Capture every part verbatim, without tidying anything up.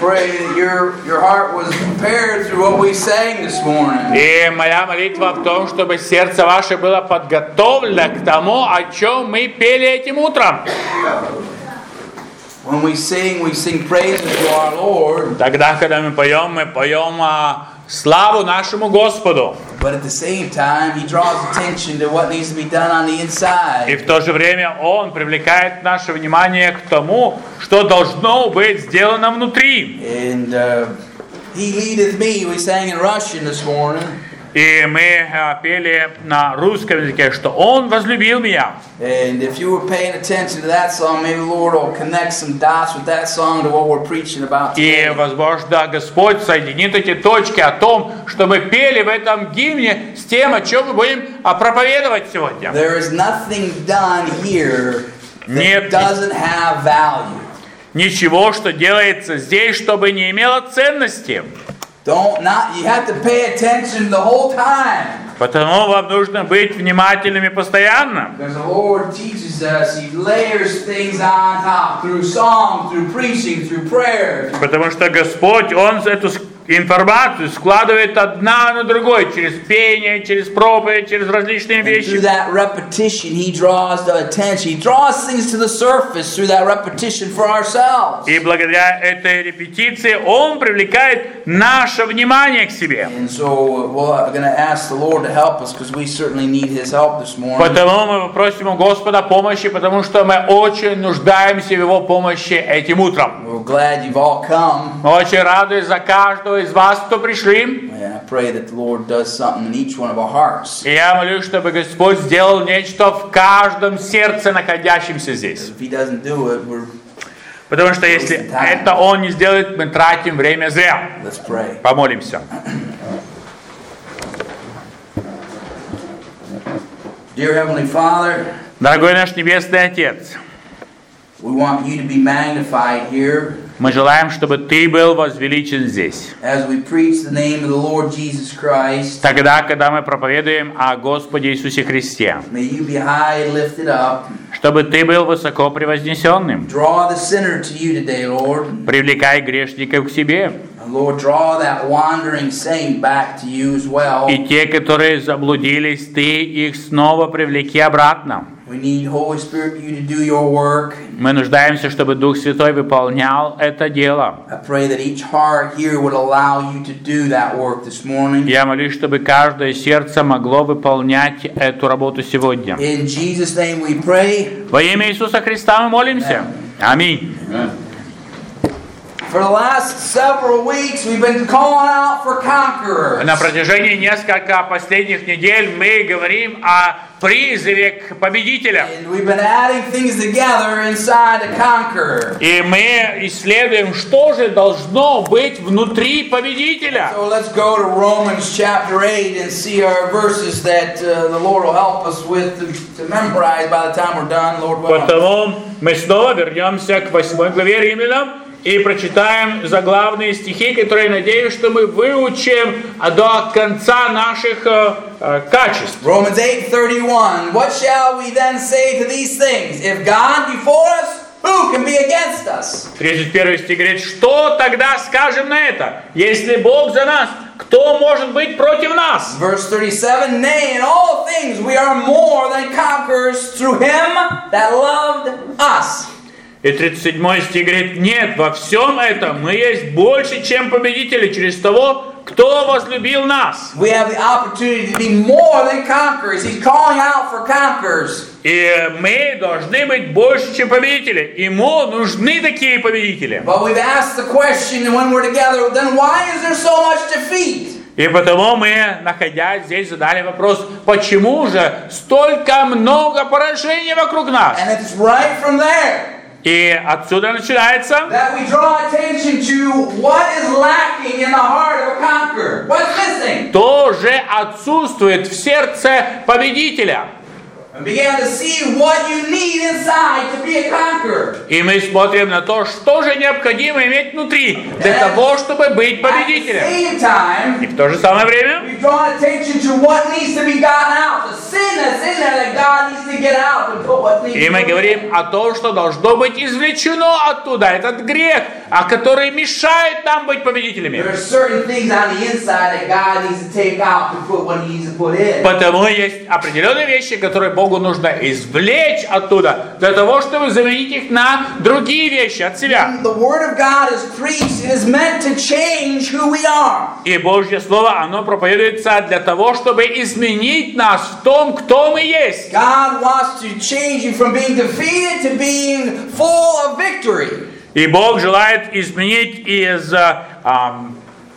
И моя молитва в том, чтобы сердце ваше было подготовлено к тому, о чем мы пели этим утром. When we sing, we sing praises to our Lord. Тогда, когда мы поем, мы поем славу нашему Господу. But at the same time, He draws attention to what needs to be done on the inside. И в то же время Он привлекает наше внимание к тому, что должно быть сделано внутри. And uh, He leadeth me. We sang in Russian this morning. И мы пели на русском языке, что Он возлюбил меня. And if you were paying attention to that song, maybe the Lord will connect some dots with that song to what we're preaching about today. И, возможно, Господь соединит эти точки о том, что мы пели в этом гимне с тем, о чем мы будем проповедовать сегодня. There is nothing done here that doesn't have value. Ничего, что делается здесь, чтобы не имело ценности. Don't not you have to pay attention the whole time. Потому вам нужно быть внимательными постоянно. Because the Lord teaches us, He layers things on top through song, through preaching, through prayer. Потому что Господь, Он эту информацию складывает одна на другой, через пение, через проповедь, через различные вещи. Through that repetition, He draws the attention. He draws things to the surface through that repetition for ourselves. И благодаря этой репетиции Он привлекает наше внимание к себе. And so we're going to ask the Lord to help us because we certainly need His help this morning. Потому мы просим у Господа помощи, потому что мы очень нуждаемся в Его помощи этим утром. We're glad you've all come. Мы очень рады за каждого из вас, кто пришли. And I pray that the Lord does something in each one of our hearts. И я молюсь, чтобы Господь сделал нечто в каждом сердце, находящемся здесь. If He doesn't do it, we're Потому что если это Он не сделает, мы тратим время зря. Let's pray. Помолимся. Dear Heavenly Father, Дорогой наш Небесный Отец, we want You to be magnified here. мы желаем, чтобы Ты был возвеличен здесь. As we preach the name of the Lord Jesus Christ, Тогда, когда мы проповедуем о Господе Иисусе Христе, may You be high and lifted up. чтобы Ты был высоко превознесенным. Draw the sinner to You today, Lord. Привлекай грешников к себе. Lord, draw that wandering saint back to You as well. И те, которые заблудились, Ты их снова привлеки обратно. We need Holy Spirit You to do Your work. Мы нуждаемся, чтобы Дух Святой выполнял это дело. I pray that each heart here would allow You to do that work this morning. Я молюсь, чтобы каждое сердце могло выполнять эту работу сегодня. In Jesus' name we pray. Во имя Иисуса Христа мы молимся. Аминь. For the last several weeks, we've been calling out for conquerors. На протяжении нескольких последних недель мы говорим о призыве к победителям. And we've been adding things together inside a conqueror. И мы исследуем, что же должно быть внутри победителя. So let's go to Romans chapter eight and see our verses that uh, the Lord will help us with to, to memorize by the time we're done, Lord willing. Потому мы снова вернемся к восьмой главе Римлянам и прочитаем заглавные стихи, которые, надеюсь, что мы выучим до конца наших э, э, качеств. Romans eight thirty-one. What shall we then say to these things? If God be for us, who can be against us? тридцать первый стих говорит, что тогда скажем на это? Если Бог за нас, кто может быть против нас? Verse thirty-seven. Nay, in all things we are more than conquerors through Him that loved us. И тридцать седьмой стих говорит, нет, во всем этом мы есть больше, чем победители через того, кто возлюбил нас. We have the opportunity to be more than conquerors. He's calling out for conquerors. И мы должны быть больше, чем победители. Ему нужны такие победители. But we've asked the question when we're together, then why is there so much defeat? И потому мы, находясь здесь, задали вопрос, почему же столько много поражений вокруг нас? And it's right from there. И отсюда начинается, That we draw attention to what is lacking in the heart of a conqueror. What's missing? то же отсутствует в сердце победителя. and began to see what you need inside to be a conqueror. И мы смотрим на то, что же необходимо иметь внутри для того, чтобы быть победителем. At the same time, И в то же самое время we draw attention to what needs to be gotten out, the sin that's in there that God needs to get out and put what needs и to мы be говорим о том, что должно быть извлечено оттуда, этот грех, а который мешает нам быть победителями. There are certain things on the inside that God needs to take out to put what He needs to put in. Потому есть определенные вещи, которые Богу нужно извлечь оттуда, для того, чтобы заменить их на другие вещи от себя. The Word of God is preached, it is meant to change who we are. И Божье Слово, оно проповедуется для того, чтобы изменить нас в том, кто мы есть. God wants to change you from being defeated to being full of victory. И Бог желает изменить из ам,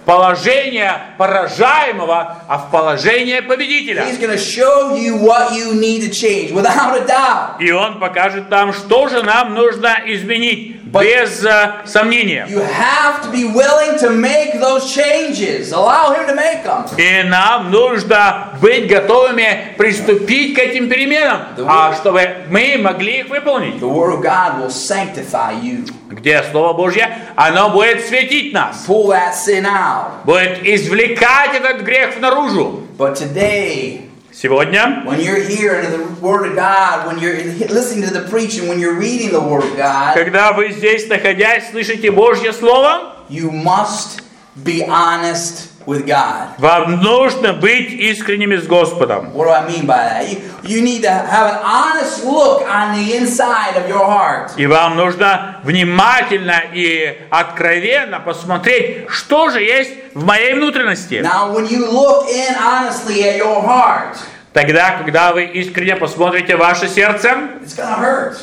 положения поражаемого, а в положение победителя. He's going to show you what you need to change, without a doubt. И Он покажет нам, что же нам нужно изменить, без uh, сомнения. You have to be willing to make those changes. Allow Him to make them. И нам нужно быть готовыми приступить к этим переменам, а чтобы мы могли их выполнить. The Word of God will sanctify you. Где Слово Божье, оно будет светить нас, Pull that sin out. будет извлекать этот грех наружу. But today, Сегодня, when you're hearing the Word of God, when you're listening to the preaching, when you're reading the Word of God, когда вы здесь, находясь, слышите Божье Слово, you must be honest with God. вам нужно быть искренними с Господом. What do I mean by that? You, you need to have an honest look on the inside of your heart. И вам нужно внимательно и откровенно посмотреть, что же есть в моей внутренности. Now, when you look in honestly at your heart, Тогда, когда вы искренне посмотрите ваше сердце, it's going to hurt.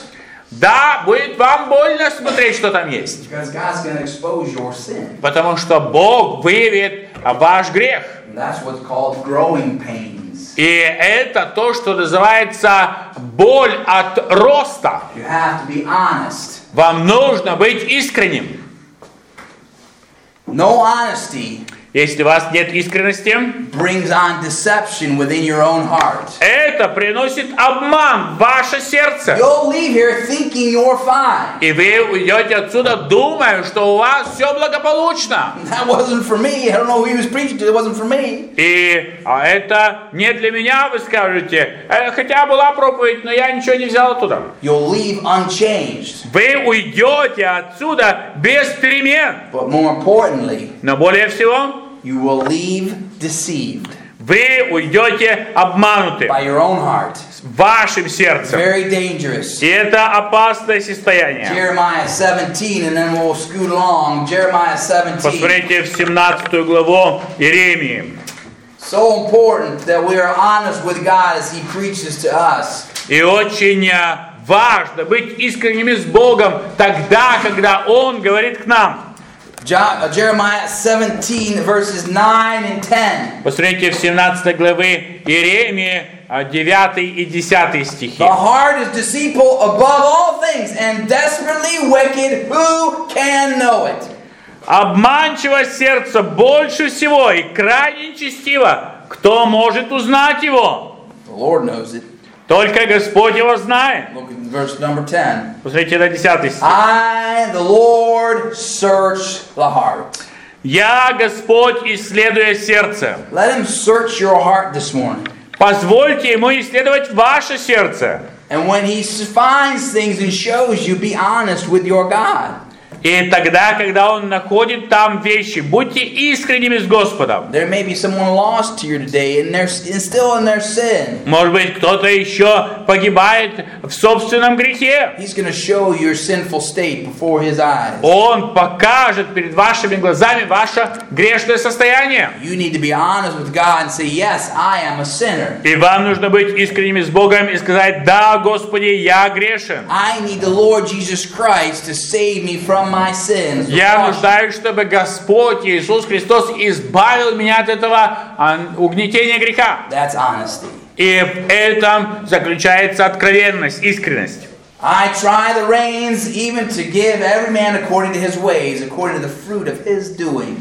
да, будет вам больно смотреть, что там есть. Because God's going to expose your sin. Потому что Бог выявит ваш грех. And that's what's called growing pains. И это то, что называется боль от роста. You have to be honest. Вам нужно быть искренним. No honesty Если у вас нет искренности, brings on deception within your own heart. это приносит обман в ваше сердце. You'll leave here thinking you're fine. И вы уйдете отсюда, думая, что у вас все благополучно. That wasn't for me. I don't know who he was preaching to. It wasn't for me. И а это не для меня, вы скажете. «Э, Хотя была проповедь, но я ничего не взял оттуда. You'll leave unchanged. Вы уйдете отсюда без перемен. But more importantly, Но более всего, you will leave deceived вы уйдете обмануты by your own heart. вашим сердцем. Very dangerous. И это опасное состояние. Jeremiah seventeen, and then we'll scoot along. Jeremiah seventeen. Посмотрите в семнадцатую главу Иеремии. So important that we are honest with God as He preaches to us. И очень важно быть искренними с Богом тогда, когда Он говорит к нам. Jeremiah seventeen, verses nine and ten. Посмотрите в семнадцатой главы Иеремии девятый и десятый стихи. The heart is deceitful above all things and desperately wicked. Who can know it? Обманчиво сердце больше всего и крайне нечестиво. Кто может узнать его? The Lord knows it. Только Господь его знает. Look at verse number ten. Посмотрите на десятый стих. I, the Lord, search the heart. Я, Господь, исследую сердце. Let Him search your heart this morning. Позвольте Ему исследовать ваше сердце. And when He finds things and shows you, be honest with your God. И тогда, когда Он находит там вещи, будьте искренними с Господом. There may be someone lost here today and they're still in their sin. Может быть, кто-то еще погибает в собственном грехе. He's going to show your sinful state before His eyes. Он покажет перед вашими глазами ваше грешное состояние. You need to be honest with God and say, yes, I am a sinner. И вам нужно быть искренними с Богом и сказать: да, Господи, я грешен. I need the Lord Jesus Christ to save me from my sins. Я нуждаюсь, чтобы Господь Иисус Христос избавил меня от этого угнетения греха. That's honesty. И в этом заключается откровенность, искренность. I try the reins even to give every man according to his ways, according to the fruit of his doings.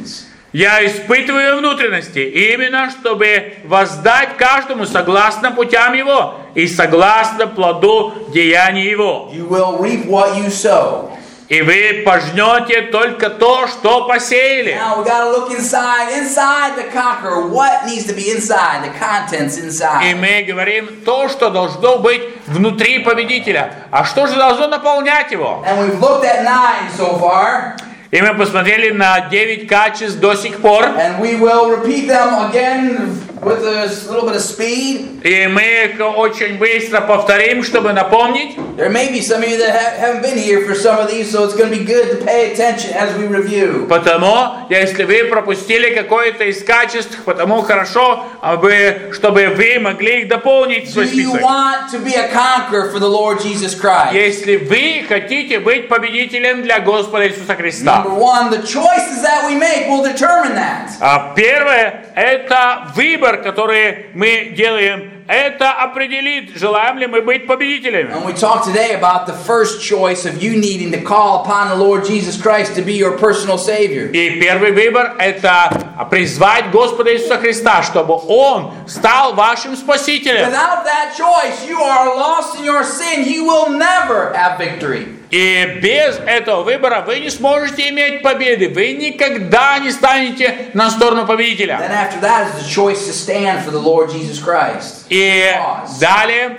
Я испытываю внутренности, именно чтобы воздать каждому согласно путям его и согласно плоду деяний его. You will reap what you sow. И вы пожнете только то, что посеяли. Now we got to look inside, inside the conqueror. What needs to be inside? The contents И inside. мы говорим то, что должно быть внутри победителя. А что же должно наполнять его? And we've looked at nine so far. И мы посмотрели на девять качеств до сих пор. And we will repeat them again with a little bit of speed. И мы их очень быстро повторим, чтобы напомнить. There may be some of you that ha- haven't been here for some of these, so it's going to be good to pay attention as we review. Потому, если вы пропустили какое-то из качеств, потому хорошо, бы, чтобы вы могли их дополнить в свой Do you список. want to be a conqueror for the Lord Jesus Christ? Если вы хотите быть победителем для Господа Иисуса Христа. Number one, the choices that we make will determine that. А первое, это выбор, который мы делаем, это определит, желаем ли мы быть победителями. And we talked today about the first choice of you needing to call upon the Lord Jesus Christ to be your personal Savior. И первый выбор, это призвать Господа Иисуса Христа, чтобы Он стал вашим Спасителем. Without that choice, you are lost in your sin. You will never have victory. И без этого выбора вы не сможете иметь победы. Вы никогда не станете на сторону победителя. Then after that is the choice to stand for the Lord Jesus Christ. И далее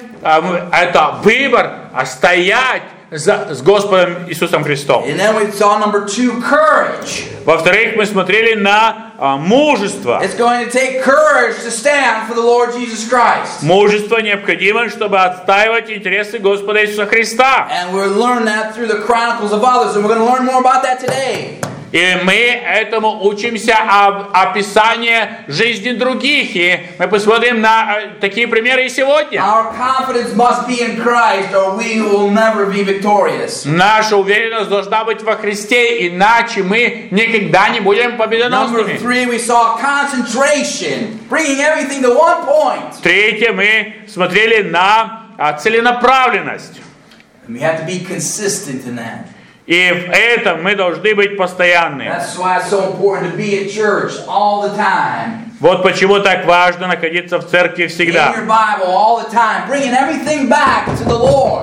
это выбор стоять за, с Господом Иисусом Христом. And then we saw number two, courage. Во-вторых, мы смотрели на а, мужество. It's going to take courage to stand for the Lord Jesus Christ. Мужество необходимо, чтобы отстаивать интересы Господа Иисуса Христа. And we'll learn that through the chronicles of others, and we're going to learn more about that today. И мы этому учимся об описании жизни других. И мы посмотрим на э, такие примеры и сегодня. Our confidence must be in Christ, or we will never be victorious. Наша уверенность должна быть во Христе, иначе мы никогда не будем Number победоносными. three, we saw concentration, bringing everything to one point. Третье, мы смотрели на а, целенаправленность. And we have to be consistent in that. И в этом мы должны быть постоянны. That's why it's so important to be at church all the time. Вот почему так важно находиться в церкви In всегда. your Bible all the time, bringing everything back to the Lord.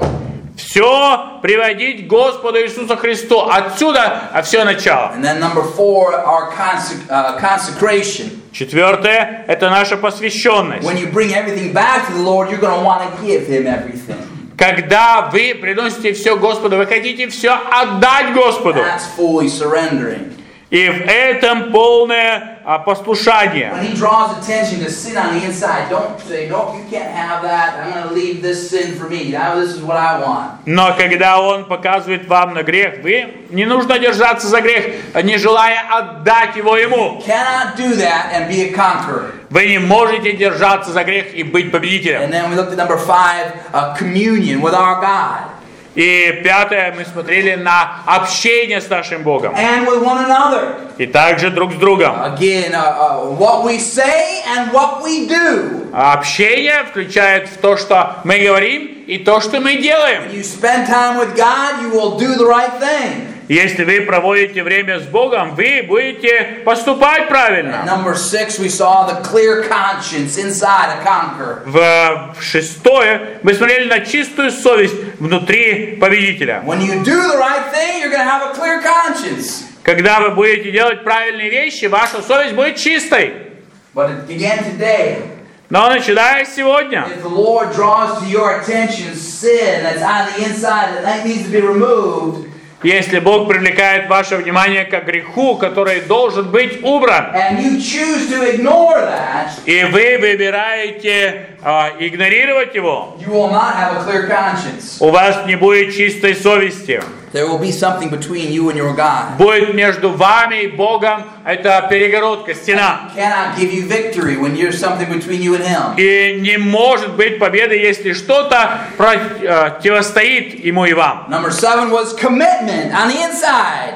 Все приводить к Господу Иисусу Христу. Отсюда все начало. And then number four, our consec- uh, consecration. Четвертое, это наша посвященность. When you bring everything back to the Lord, you're going to want to give Him everything. Когда вы приносите все Господу, вы хотите все отдать Господу. That's fully surrendering. И в этом полное а, послушание. When He draws attention to sin on the inside, don't say, "No, you can't have that. I'm going to leave this sin for me. Now this is what I want." Но когда Он показывает вам на грех, вы не нужно держаться за грех, не желая отдать его Ему. Cannot do that and be a conqueror. Вы не можете держаться за грех и быть победителем. And then we looked at number five, uh, communion with our God. И пятое, мы смотрели на общение с нашим Богом. And with one another. И также друг с другом. Again, uh, uh, what we say and what we do. А общение включает в то, что мы говорим, и то, что мы делаем. When you spend time with God, you will do the right thing. Если вы проводите время с Богом, вы будете поступать правильно. Number six, we saw the clear conscience inside a conqueror. В, в шестое мы смотрели на чистую совесть внутри победителя. When you do the right thing, you're going to have a clear conscience. Когда вы будете делать правильные вещи, ваша совесть будет чистой. But again today, Но начиная с сегодня, if the Lord draws to your attention sin that's on the inside that needs to be removed, если Бог привлекает ваше внимание к греху, который должен быть убран, and you choose to ignore that, и вы выбираете а, игнорировать его, you will not have a clear conscience. у вас не будет чистой совести. There will be something between you and your God. Будет между вами и Богом это перегородка, стена. Cannot give you victory when you're something between you and Him. И не может быть победы, если что-то противостоит ему и вам. Number seven was commitment on the inside.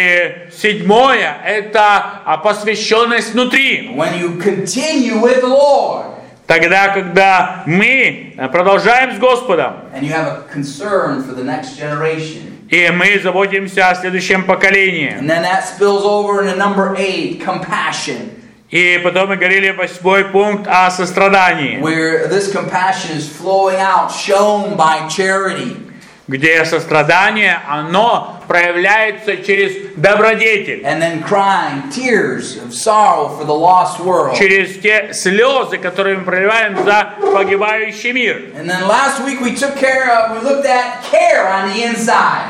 И седьмое – это посвященность внутри. When you continue with the Lord. Тогда, когда мы продолжаем с Господом, And you have a concern for the next generation. И мы заботимся о следующем поколении. And then that spills over into number eight, compassion. И потом мы говорили восьмой пункт о сострадании, Where this compassion is flowing out, shown by charity. где сострадание, оно проявляется через добродетель, And then crying, tears of sorrow for the lost world. через те слезы, которые мы проливаем за погибающий мир. And then last week we took care of, we looked at care on the inside.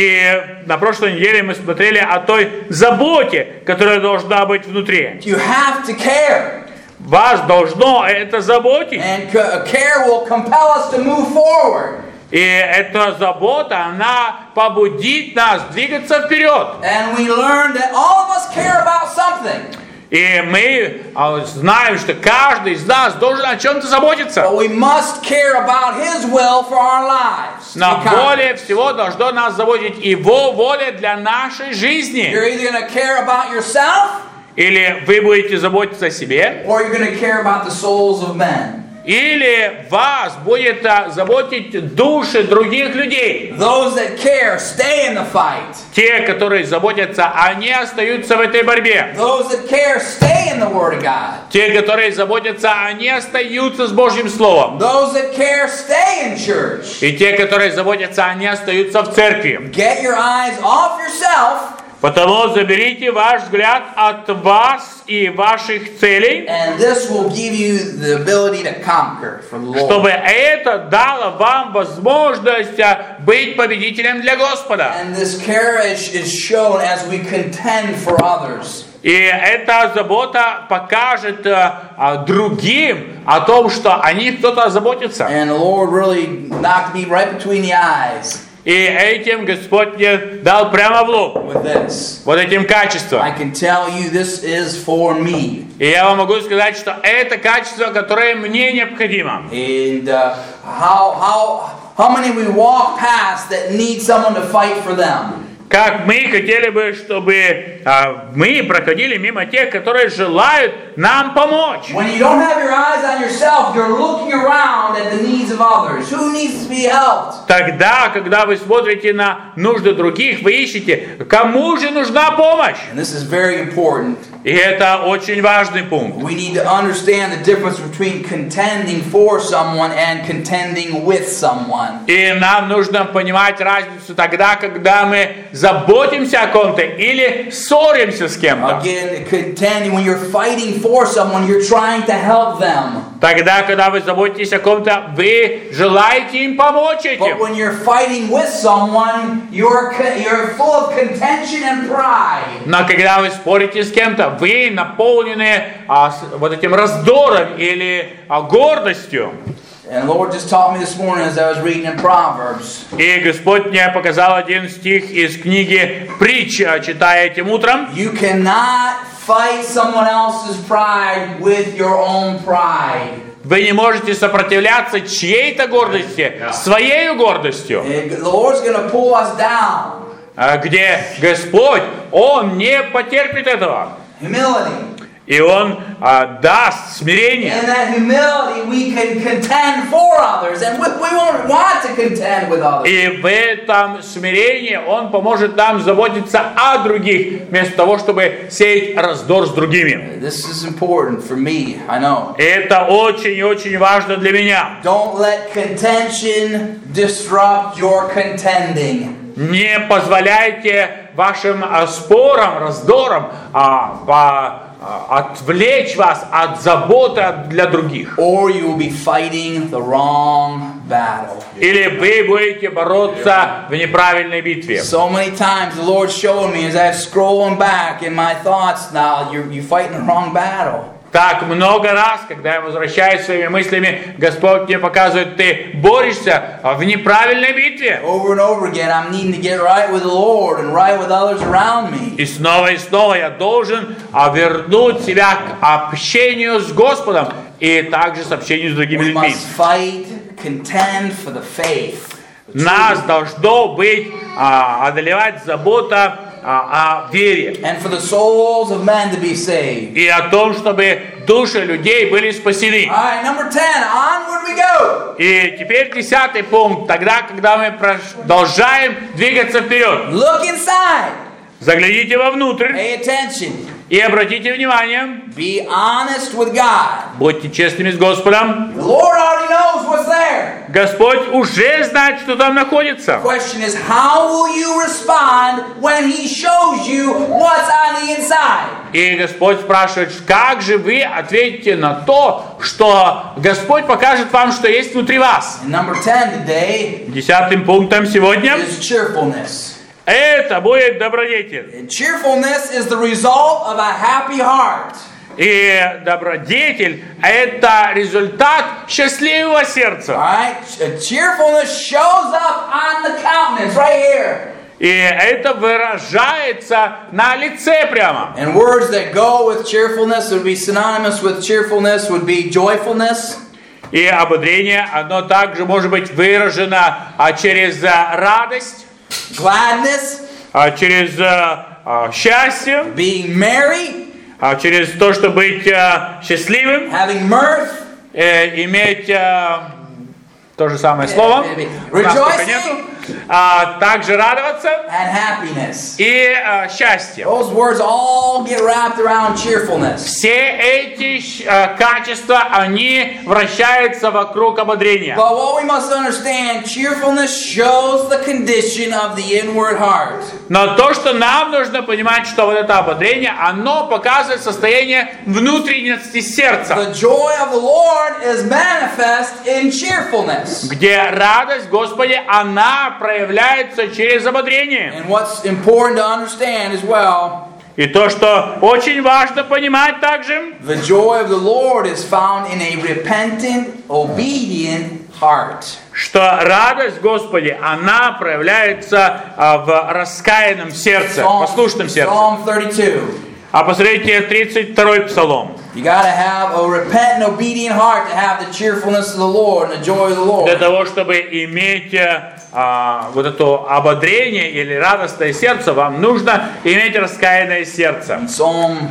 И на прошлой неделе мы смотрели о той заботе, которая должна быть внутри. You have to care. Вас должно это заботить. And care will compel us to move forward. И эта забота, она побудит нас двигаться вперед. And we learn that all of us care about something. И мы знаем, что каждый из нас должен о чем-то заботиться. But we must care about His will for our lives. Но более всего должно нас заботить Его воля для нашей жизни. You're either going to care about yourself, или вы будете заботиться о себе, or you're going to care about the souls of men. или вас будет заботить души других людей. Those that care stay in the fight. Те, которые заботятся, они остаются в этой борьбе. Those that care stay in the Word of God. Те, которые заботятся, они остаются с Божьим Словом. Those that care stay in church. И те, которые заботятся, они остаются в церкви. Get your eyes off yourself. Потому заберите ваш взгляд от вас и ваших целей, And this will give you the ability to conquer for the Lord. чтобы это дало вам возможность быть победителем для Господа. And this courage is shown as we contend for others. И эта забота покажет а, другим о том, что о них кто-то заботится. And the Lord really knocked me right between the eyes. И этим Господь мне дал прямо в лоб. With this. Вот этим качеством. I can tell you this is for me. И я вам могу сказать, что это качество, которое мне необходимо. And uh, how how how many we walk past that need someone to fight for them? Как мы хотели бы, чтобы а, мы проходили мимо тех, которые желают нам помочь. When you don't have your eyes on yourself, you're looking around at the needs of others. Who needs to be helped? Тогда, когда вы смотрите на нужды других, вы ищете, кому же нужна помощь. And this is very important. И это очень важный пункт. We need to understand the difference between contending for someone and contending with someone. И нам нужно понимать разницу тогда, когда мы заботимся о ком-то или ссоримся с кем-то. Again, contending, when you're fighting for someone, you're trying to help them. Тогда, когда вы заботитесь о ком-то, вы желаете им помочь But этим. when you're fighting with someone, you're you're full of contention and pride. Но когда вы спорите с кем-то, вы наполнены а, с, вот этим раздором или а, гордостью. And the Lord just taught me this morning as I was reading in Proverbs. И Господь мне показал один стих из книги Притч, читая этим утром. You cannot fight someone else's pride with your own pride. Вы не можете сопротивляться чьей-то гордости своей гордостью, The Lord's going to pull us down. где Господь, Он не потерпит этого. Humility. И Он а, даст смирение. In that humility, we can contend for others, and we, we won't want to contend with others. И в этом смирении Он поможет нам заботиться о других, вместо того, чтобы сеять раздор с другими. This is important for me, I know. И это очень и очень важно для меня. Don't let contention disrupt your contending. Не позволяйте вашим а, спорам, раздорам а, по, а, отвлечь вас от заботы для других. Or you will be fighting the wrong battle. Или вы будете бороться в неправильной битве. So many times the Lord showed me as I'm scrolling back in my thoughts now, you're, you're fighting the wrong battle. Так много раз, когда я возвращаюсь своими мыслями, Господь мне показывает, ты борешься в неправильной битве. Over and over again, I'm needing to get right with the Lord and right with others around me. И снова и снова я должен вернуть себя к общению с Господом и также с общением с другими We людьми. must fight, contend for the faith. Нас должно быть а, одолевать забота о, о вере. and for the souls of men to be saved. И о том, чтобы души людей были спасены. All right, number ten, onward we go. И теперь десятый пункт. Тогда, когда мы продолжаем двигаться вперед. Look inside. Загляните вовнутрь Pay attention. и обратите внимание. Be honest with God. Будьте честными с Господом. The Lord already knows what's there. Господь уже знает, что там находится. The question is, how will you respond when He shows you what's on the inside? И Господь спрашивает, как же вы ответите на то, что Господь покажет вам, что есть внутри вас. And number ten today Десятым пунктом сегодня is cheerfulness. это будет добродетель. And cheerfulness is the result of a happy heart. И добродетель – это результат счастливого сердца. All right? Cheerfulness shows up on the countenance right here. И это выражается на лице прямо. And words that go with cheerfulness would be synonymous with cheerfulness would be joyfulness. И ободрение, оно также может быть выражено а, через а, радость, Gladness, а, через а, а, счастье, being merry, а, через то, чтобы быть а, счастливым, having mirth, э, иметь а, то же самое слово, у нас только нету. А, также радоваться and happiness. и а, счастье. Those words all get wrapped around cheerfulness. Все эти а, качества, они вращаются вокруг ободрения. But what we must understand, cheerfulness shows the condition of the inward heart. Но то, что нам нужно понимать, что вот это ободрение, оно показывает состояние внутренности сердца, The joy of the Lord is manifest in cheerfulness. где радость Господи, она проявляется через ободрение. And what's important to understand as well, И то, что очень важно понимать также, the joy of the Lord is found in a repentant, obedient heart. что радость Господи, она проявляется а, в раскаянном сердце, Psalm, послушном сердце. Psalm thirty-two. А посмотрите тридцать второй псалом. You got to have a repentant, obedient heart to have the cheerfulness of the Lord and the joy of the Lord. Для того, чтобы иметь а, вот это ободрение или радостное сердце, вам нужно иметь раскаянное сердце. Psalm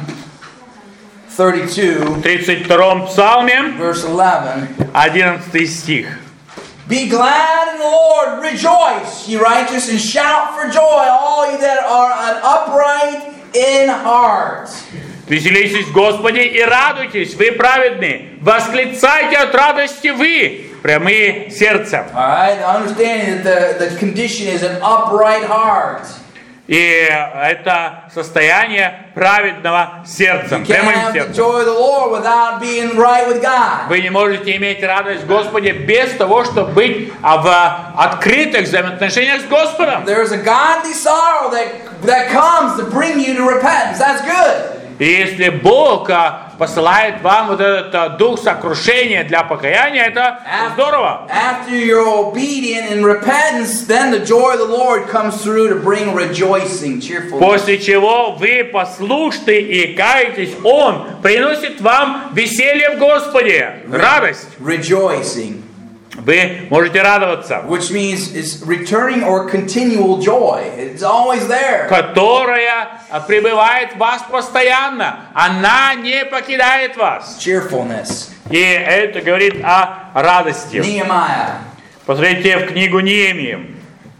thirty-two, В тридцать втором псалме, verse eleven. одиннадцатый стих. Be glad in the Lord, rejoice, ye righteous, and shout for joy, all ye that are an upright in heart. Веселитесь, Господи, и радуйтесь, вы праведные. Восклицайте от радости вы, прямые сердцем. All right, understanding that the, the condition is an upright heart. И это состояние праведного сердца, You can't прямым have the сердцем. joy of the Lord without being right with God. Вы не можете иметь радость Господи без того, чтобы быть в открытых взаимоотношениях с Господом. There's a godly sorrow that, that comes to bring you to repentance. That's good. И если Бог а, посылает вам вот этот а, дух сокрушения для покаяния, это здорово. After you're obedient in repentance, then the joy of the Lord comes through to bring rejoicing, cheerfulness. После чего вы послушны и каетесь, Он приносит вам веселье в Господе, радость. Rejoicing, Вы можете радоваться, which means it's returning or continual joy. It's always there. которая пребывает в вас постоянно. Она не покидает вас. Cheerfulness. И это говорит о радости. Nehemiah. Посмотрите в книгу Неемии.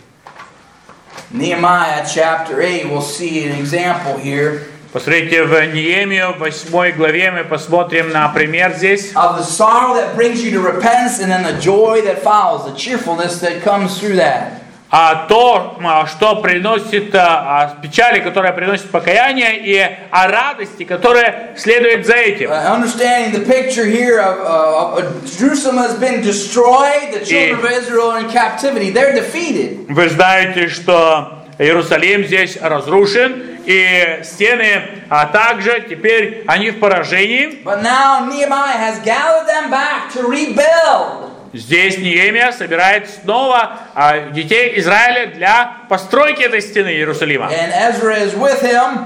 Nehemiah chapter eight, we'll see an example here Посмотрите в Неемию, в восьмой главе, мы посмотрим на пример здесь. of the sorrow that brings you to repentance and then the joy that follows, the cheerfulness that comes through that. А то, а, что приносит а, печали, которая приносит покаяние, и о радости, которая следует за этим. Uh, understanding the picture here of uh, of Jerusalem has been destroyed, the children of Israel are in captivity, they're defeated. Вы знаете, что Иерусалим здесь разрушен, и стены, а также теперь они в поражении. But now Nehemiah has gathered them back to rebuild. Здесь Неемия собирает снова а, детей Израиля для постройки этой стены Иерусалима. And Ezra is with him.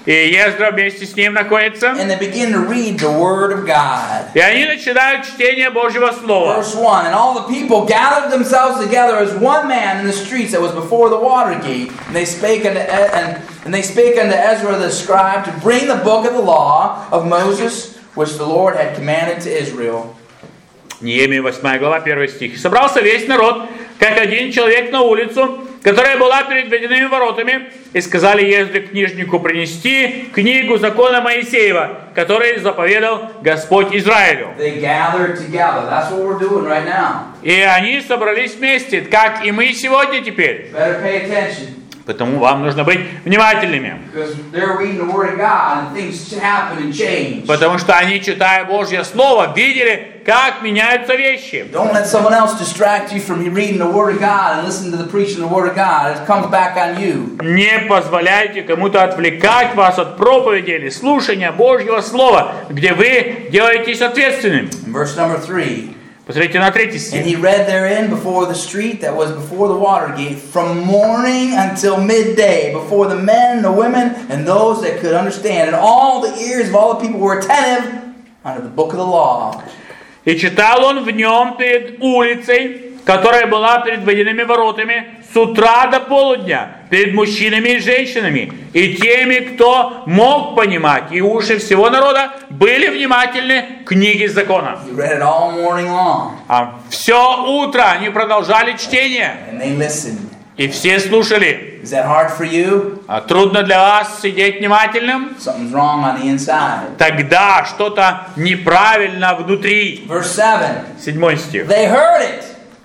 И Ездра вместе с ним находится. And they begin to read the Word of God. И они начинают чтение Божьего Слова. Verse one, and all the people gathered themselves together as one man in the streets that was before the water gate. And they spake unto, and, and they spake unto Ezra the scribe to bring the book of the law of Moses, which the Lord had commanded to Israel. Неемия восьмая глава, первый стих. «Собрался весь народ, как один человек на улицу, которая была перед водяными воротами, и сказали Ездре книжнику принести книгу закона Моисеева, который заповедал Господь Израилю». They gathered together. That's what we're doing right now. И они собрались вместе, как и мы сегодня теперь. Better pay attention. Поэтому вам нужно быть внимательными. Because they're reading the Word of God and things happen and change. Потому что они, читая Божье Слово, видели, как меняются вещи. Don't let someone else distract you from reading the Word of God and listening to the preaching of the Word of God. It comes back on you. Не позволяйте кому-то отвлекать вас от проповеди или слушания Божьего Слова, где вы делаетесь ответственным. Verse number three. Посмотрите на третий And стих. he read therein before the street that was before the water gate, from morning until midday, before the men, the women, and those that could understand. And all the ears of all the people were attentive unto the book of the law. И читал он в нем перед улицей, которая была перед водяными воротами, с утра до полудня, перед мужчинами и женщинами, и теми, кто мог понимать, и уши всего народа были внимательны к книге закона. He read it all morning long. А все утро они продолжали чтение, And they listened. и все слушали. Is that hard for you? А трудно для вас сидеть внимательным? Something's wrong on the inside. Тогда что-то неправильно внутри. Verse seven. Седьмой стих. They heard it.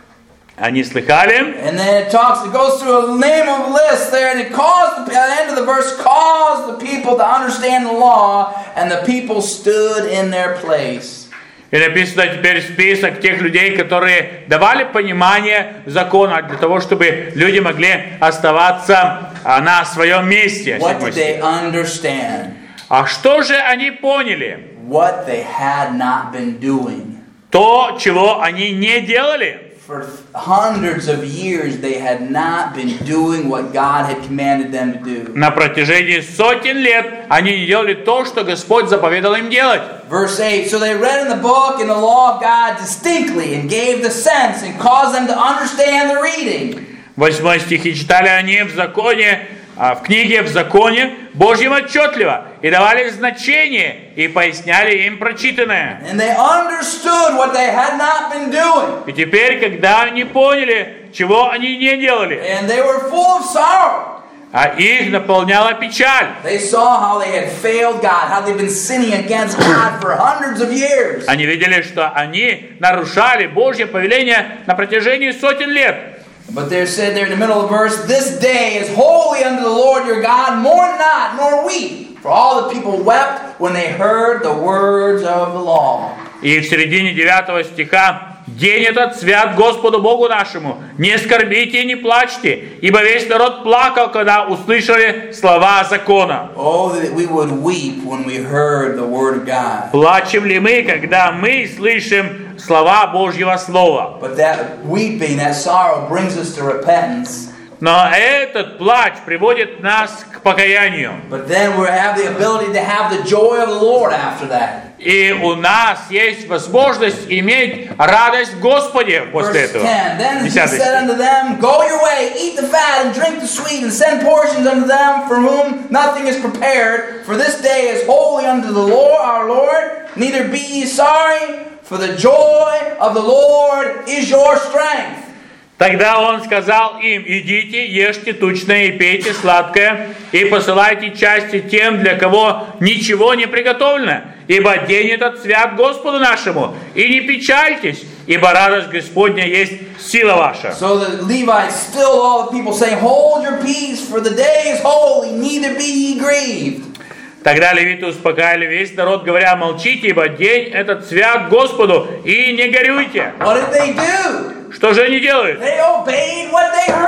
Они слыхали, And then it talks, it goes through a name of a list there, and it caused, at the end of the verse, caused the people to understand the law, and the people stood in their place. и написано теперь список тех людей, которые давали понимание закона для того, чтобы люди могли оставаться на своем месте. What Седьмой did they стих. understand? А что же они поняли? What they had not been doing. То, чего они не делали. For hundreds of years, they had not been doing what God had commanded them to do. На протяжении сотен лет они не делали то, что Господь заповедал им делать. Verse eight, so they read in the book and the law of God distinctly and gave the sense and caused them to understand the reading. Восьмой стих. И читали они в законе, в книге в законе Божьем отчетливо, и давали значение, и поясняли им прочитанное. And they understood what they had not been doing. И теперь, когда они поняли, чего они не делали, And they were full of sorrow. а их наполняла печаль, They saw how they had failed God, how they'd been sinning against God for hundreds of years. они видели, что они нарушали Божье повеление на протяжении сотен лет. But there said there in the middle of the verse, this day is holy unto the Lord your God, mourn not, nor weep. For all the people wept when they heard the words of the law. И в середине девятого стиха: «День этот свят Господу Богу нашему, не скорбите и не плачьте, ибо весь народ плакал, когда услышали слова закона». Oh, that we would weep when we heard the word of God. Плачем ли мы, когда мы слышим слова Божьего Слова? But that weeping, that sorrow brings us to repentance. Но этот плач приводит нас к покаянию. But then we have the ability to have the joy of the Lord after that. И у нас есть возможность иметь радость в Господе после Verse этого. ten, then he Десятый said стих. unto them, go your way, eat the fat and drink the sweet, and send portions unto them for whom nothing is prepared. For this day is holy unto the Lord our Lord. Neither be ye sorry, for the joy of the Lord is your strength. Тогда он сказал им: идите, ешьте тучное и пейте сладкое, и посылайте части тем, для кого ничего не приготовлено, ибо день этот свят Господу нашему, и не печальтесь, ибо радость Господня есть сила ваша. So the Levites still all the people saying, hold your peace, for the day is holy, neither be ye grieved. Тогда левиты успокаивали весь народ, говоря: молчите, ибо день этот свят Господу, и не горюйте. What did they do? Что же они делают? They obeyed what they heard.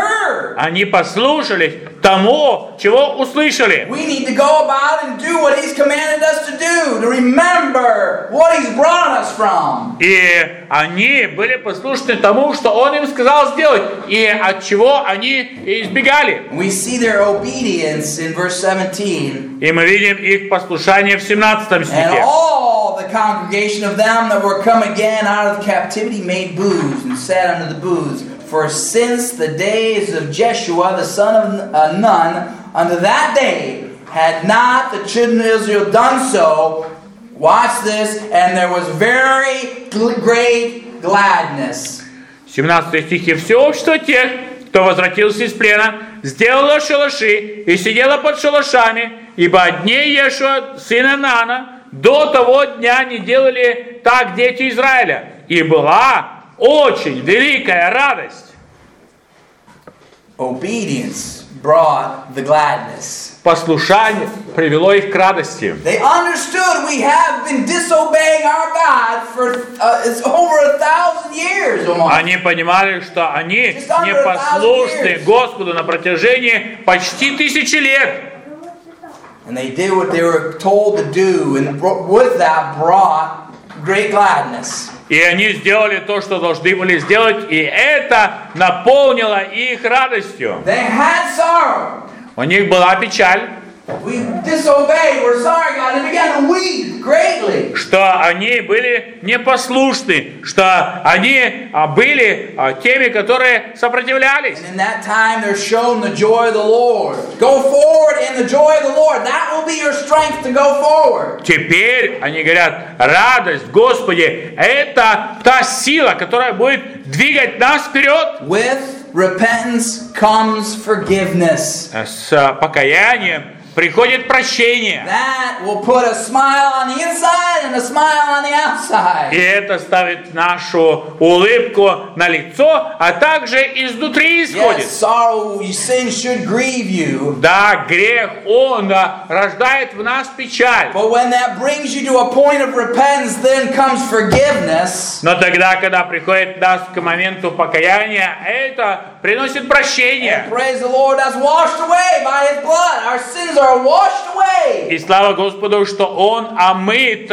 heard. Они послушались тому, чего услышали. We need to go about and do what He's commanded us to do, to remember what He's brought us from. И они были послушны тому, что Он им сказал сделать, и от чего они избегали. We see their obedience in verse seventeen. И мы видим их послушание в семнадцатом And стихе. all the congregation of them that were come again out of captivity made booths and sat under the booths. For since the days of Jeshua the son of uh, Nun, unto that day had not the children of Israel done so. Watch this, and there was very great gladness. семнадцатый стих. И все общество тех, кто возвратился из плена, сделало шалаши и сидело под шалашами, ибо от дней Иешуа, сына Нана, до того дня не делали так дети Израиля. И была очень великая радость. Obedience brought the gladness. Послушание привело их к радости. They understood we have been disobeying our God for uh, it's over a thousand years almost. Они понимали, что они непослушны Господу на протяжении почти тысячи лет. And they did what they were told to do, and with that brought great gladness. И они сделали то, что должны были сделать, и это наполнило их радостью. They had sorrow. У них была печаль, We disobeyed. We're sorry, God. And began to weep greatly. что они были непослушны, что они были теми, которые сопротивлялись. And in that time, they're shown the joy of the Lord. Go forward in the joy of the Lord. That will be your strength to go forward. Теперь они говорят, радость в Господе — это та сила, которая будет двигать нас вперед. With repentance comes forgiveness. С покаянием приходит прощение. That will put a smile on the inside and a smile on the outside. И это ставит нашу улыбку на лицо, а также изнутри исходит. Yes, sorrow, sin should grieve you. Да, грех, он рождает в нас печаль. But when that brings you to a point of repentance, then comes forgiveness. Но тогда, когда приходит нас к моменту покаяния, это приносит прощение. And praise the Lord, that's washed away by His blood. Our sins are washed away. И слава Господу, что Он омыт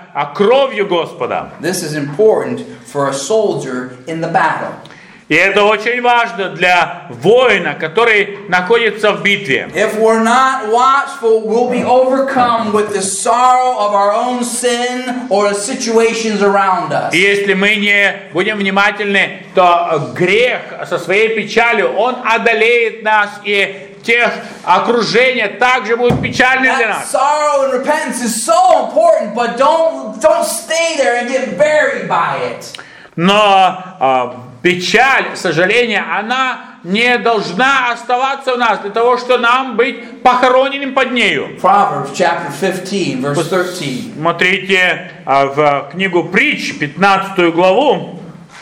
кровью Господа. This is important for a soldier in the battle. И это очень важно для воина, который находится в битве. If we're not watchful, we'll be overcome with the sorrow of our own sin or the situations around us. И если мы не будем внимательны, то грех со своей печалью, он одолеет нас, и тех окружения также будут печальны для That нас. sorrow and repentance is so important, but don't don't stay there and get buried by it. Но э, печаль, сожаление, она не должна оставаться у нас для того, чтобы нам быть похороненным под нею. Proverbs chapter fifteen, verse thirteen. Смотрите э, в книгу Притч, пятнадцатую главу.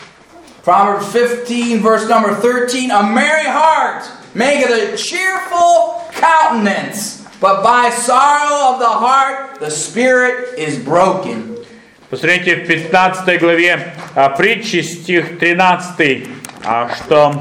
Proverbs fifteen, verse number thirteen. A merry heart maketh a cheerful countenance, but by sorrow of the heart the spirit is broken. Посмотрите в пятнадцатой главе а, Притчи, стих тринадцатый, а, что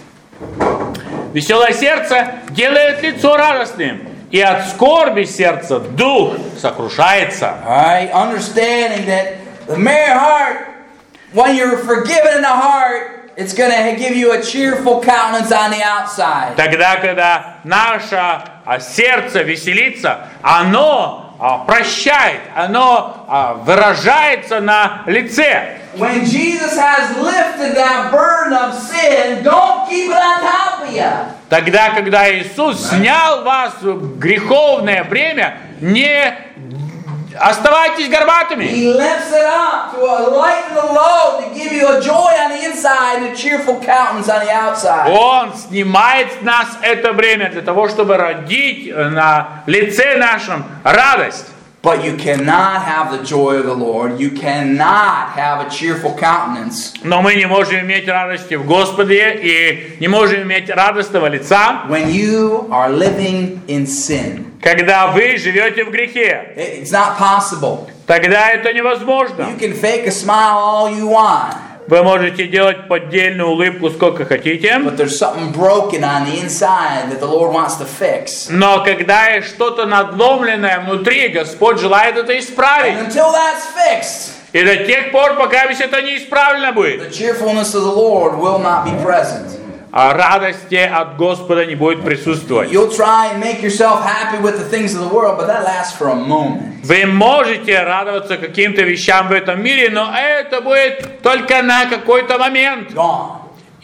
веселое сердце делает лицо радостным, и от скорби сердца дух сокрушается. Alright, understanding that the merry heart, when you're forgiven in the heart, it's going to give you a cheerful countenance on the outside. Тогда, когда наше а, сердце веселится, оно а, прощает, оно а, выражается на лице. When Jesus has lifted that burden of sin, don't keep it on top of you. Тогда, когда Иисус снял вас греховное бремя, не оставайтесь горбатыми. He lifts it up to lighten the load, to give you a joy on the inside and a cheerful countenance on the outside. Он снимает с нас это бремя для того, чтобы родить на лице нашем радость. But you cannot have the joy of the Lord. You cannot have a cheerful countenance Но мы не можем иметь радости в Господе и не можем иметь радостного лица, when you are living in sin. когда вы живете в грехе. It's not possible. Тогда это невозможно. You can fake a smile all you want. Вы можете делать поддельную улыбку сколько хотите. but there's something broken on the inside that the Lord wants to fix. Но когда есть что-то надломленное внутри, Господь желает это исправить. And until that's fixed, И до тех пор, пока это не исправлено будет, the cheerfulness of the Lord will not be present. а радости от Господа не будет присутствовать. You'll try and make yourself happy with the things of the world, but that lasts for a moment. Вы можете радоваться каким-то вещам в этом мире, но это будет только на какой-то момент. Gone.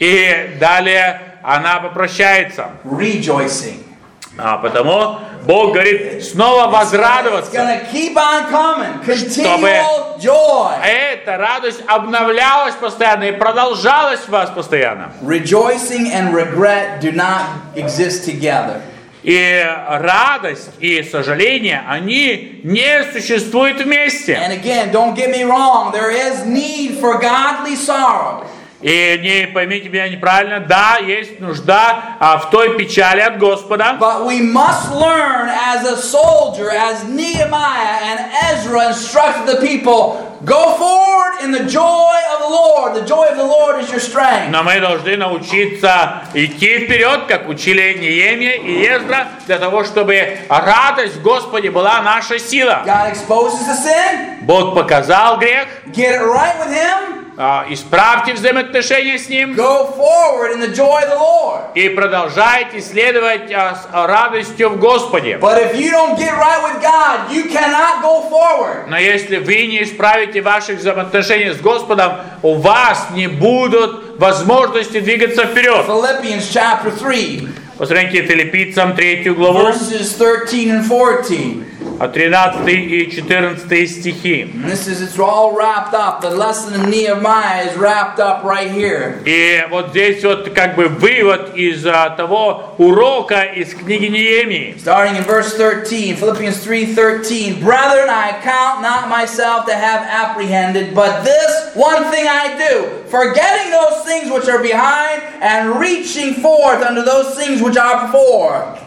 И далее она попрощается. Rejoicing. А потому Бог говорит снова It's возрадоваться. gonna keep on coming. Чтобы Continual joy. эта радость обновлялась постоянно и продолжалась в вас постоянно. Rejoicing and regret do not exist together. И радость и сожаление, они не существуют вместе. And again, don't get me wrong, there is need for godly sorrow. И не поймите меня неправильно, да, есть нужда а, в той печали от Господа. But we must learn as a soldier, as Nehemiah and Ezra instructed the people, go forward in the joy of the Lord. The joy of the Lord is your strength. Но мы должны научиться идти вперед, как учили Неемия и Ездра, для того, чтобы радость в Господе была наша сила. God exposes the sin, Бог показал грех, get it right with Him, а, исправьте взаимоотношения с Ним go forward in the joy of the Lord. и продолжайте следовать а, с радостью в Господе. But if you don't get right with God, you cannot go forward. Но если вы не исправите ваших взаимоотношений с Господом, у вас не будут возможности двигаться вперед. Philippians chapter three, Посмотрите Филиппийцам третью главу, verses thirteen and fourteen. тринадцатый и четырнадцатый стихи. And this is, it's all wrapped up. The lesson in Nehemiah is wrapped up right here. И вот здесь вот как бы вывод из а, того урока из книги Неемии. Starting in verse thirteen, Philippians three thirteen. Brethren, I count not myself to have apprehended, but this one thing I do, forgetting those things which are behind and reaching forth unto those things which are before.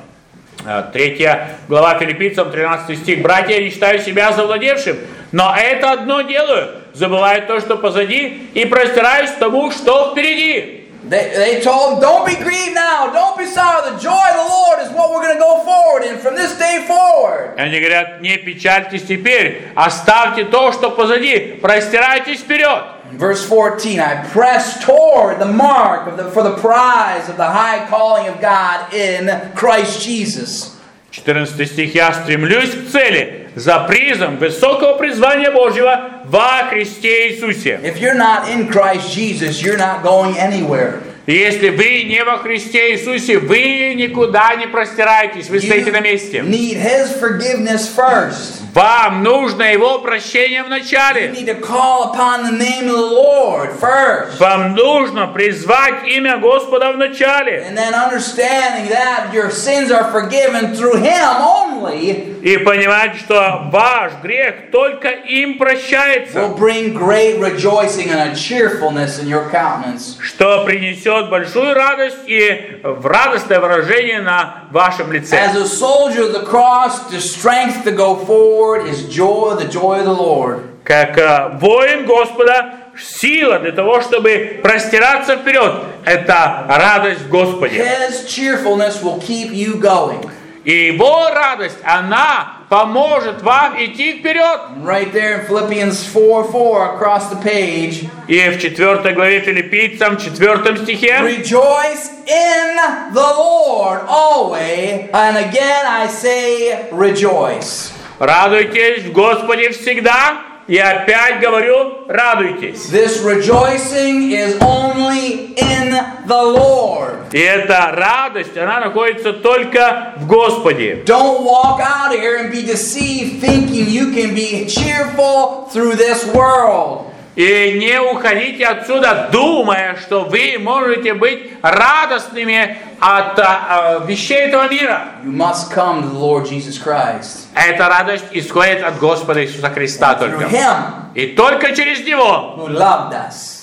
Третья глава Филиппийцам, тринадцатый стих. «Братья, я не считаю себя завладевшим, но это одно делаю, забываю то, что позади, и простираюсь к тому, что впереди». They, they told him, don't be grieved now, don't be sorry, the joy of the Lord is what we're going to go forward in from this day forward. Они говорят, не печальтесь теперь, оставьте то, что позади, простирайтесь вперед. Verse fourteen, I press toward the mark of the, for the prize of the high calling of God in Christ Jesus. четырнадцатый стих. «Я стремлюсь к цели, за призом высокого призвания Божьего во Христе Иисусе». If you're not in Christ Jesus, you're not going anywhere. Если вы не во Христе Иисусе, вы никуда не простираетесь, вы стоите на месте. You need His forgiveness first. Вам нужно Его прощение You вначале. need to call upon the name of the Lord first. Вам нужно призвать имя Господа вначале. And then understanding that your sins are forgiven through Him only И понимать, что ваш грех только им прощается. will bring great rejoicing and a cheerfulness in your countenance. Что принесет большую радость и радостное выражение на вашем лице. As a soldier of the cross, the strength to go forward is joy, the joy of the Lord. Как uh, воин Господа, сила для того, чтобы простираться вперед, это радость в Господе. His cheerfulness will keep you going. И Его радость, она поможет вам идти вперед. Right there in Philippians four four across the page. И в четвёртой главе Филиппийцам, в четвёртом стихе. Rejoice in the Lord always, and again I say rejoice. Радуйтесь в Господе всегда. И опять говорю, радуйтесь. This rejoicing is only in the Lord. И эта радость, она находится только в Господе. Don't walk out of here and be deceived thinking you can be cheerful through this world. И не уходите отсюда, думая, что вы можете быть радостными от а, вещей этого мира. You must come to the Lord Jesus Christ. Эта радость исходит от Господа Иисуса Христа Through только. Him И только через Него, who loved us.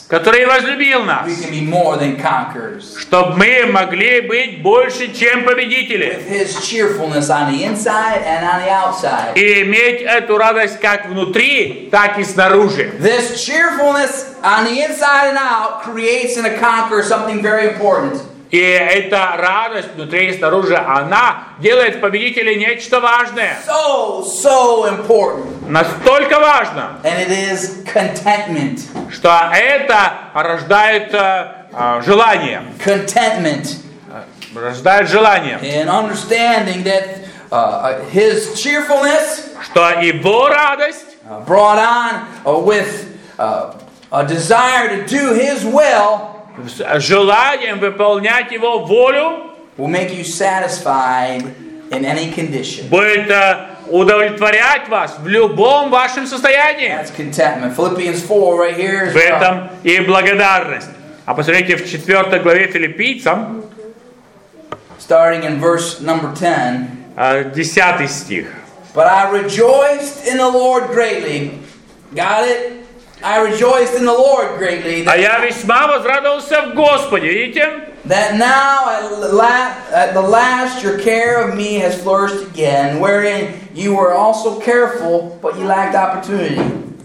который возлюбил нас, we can be more than conquerors. чтобы мы могли быть больше, чем победители. With His cheerfulness on the inside and on the outside. И иметь эту радость как внутри, так и снаружи. This cheerfulness on the inside and out creates in a conqueror something very important. И эта радость внутри и снаружи, она делает в победителе нечто важное. So, so important. Настолько важно, And it is contentment. что это рождает э, желание. Contentment. Рождает желание. And understanding that uh, His cheerfulness Что его радость uh, brought on uh, with uh, a desire to do His will с желанием выполнять его волю will make you satisfied in any condition. будет э, удовлетворять вас в любом вашем состоянии. That's contentment. Philippians four right here is В этом и благодарность. А посмотрите в четвёртой главе Филиппийцам, starting in verse number ten. э, десятый стих. But I rejoiced in the Lord greatly. Got it? I rejoiced in the Lord greatly. А я весьма возрадовался в Господе, видите? That now at, la- at the last your care of me has flourished again, wherein you were also careful, but you lacked opportunity.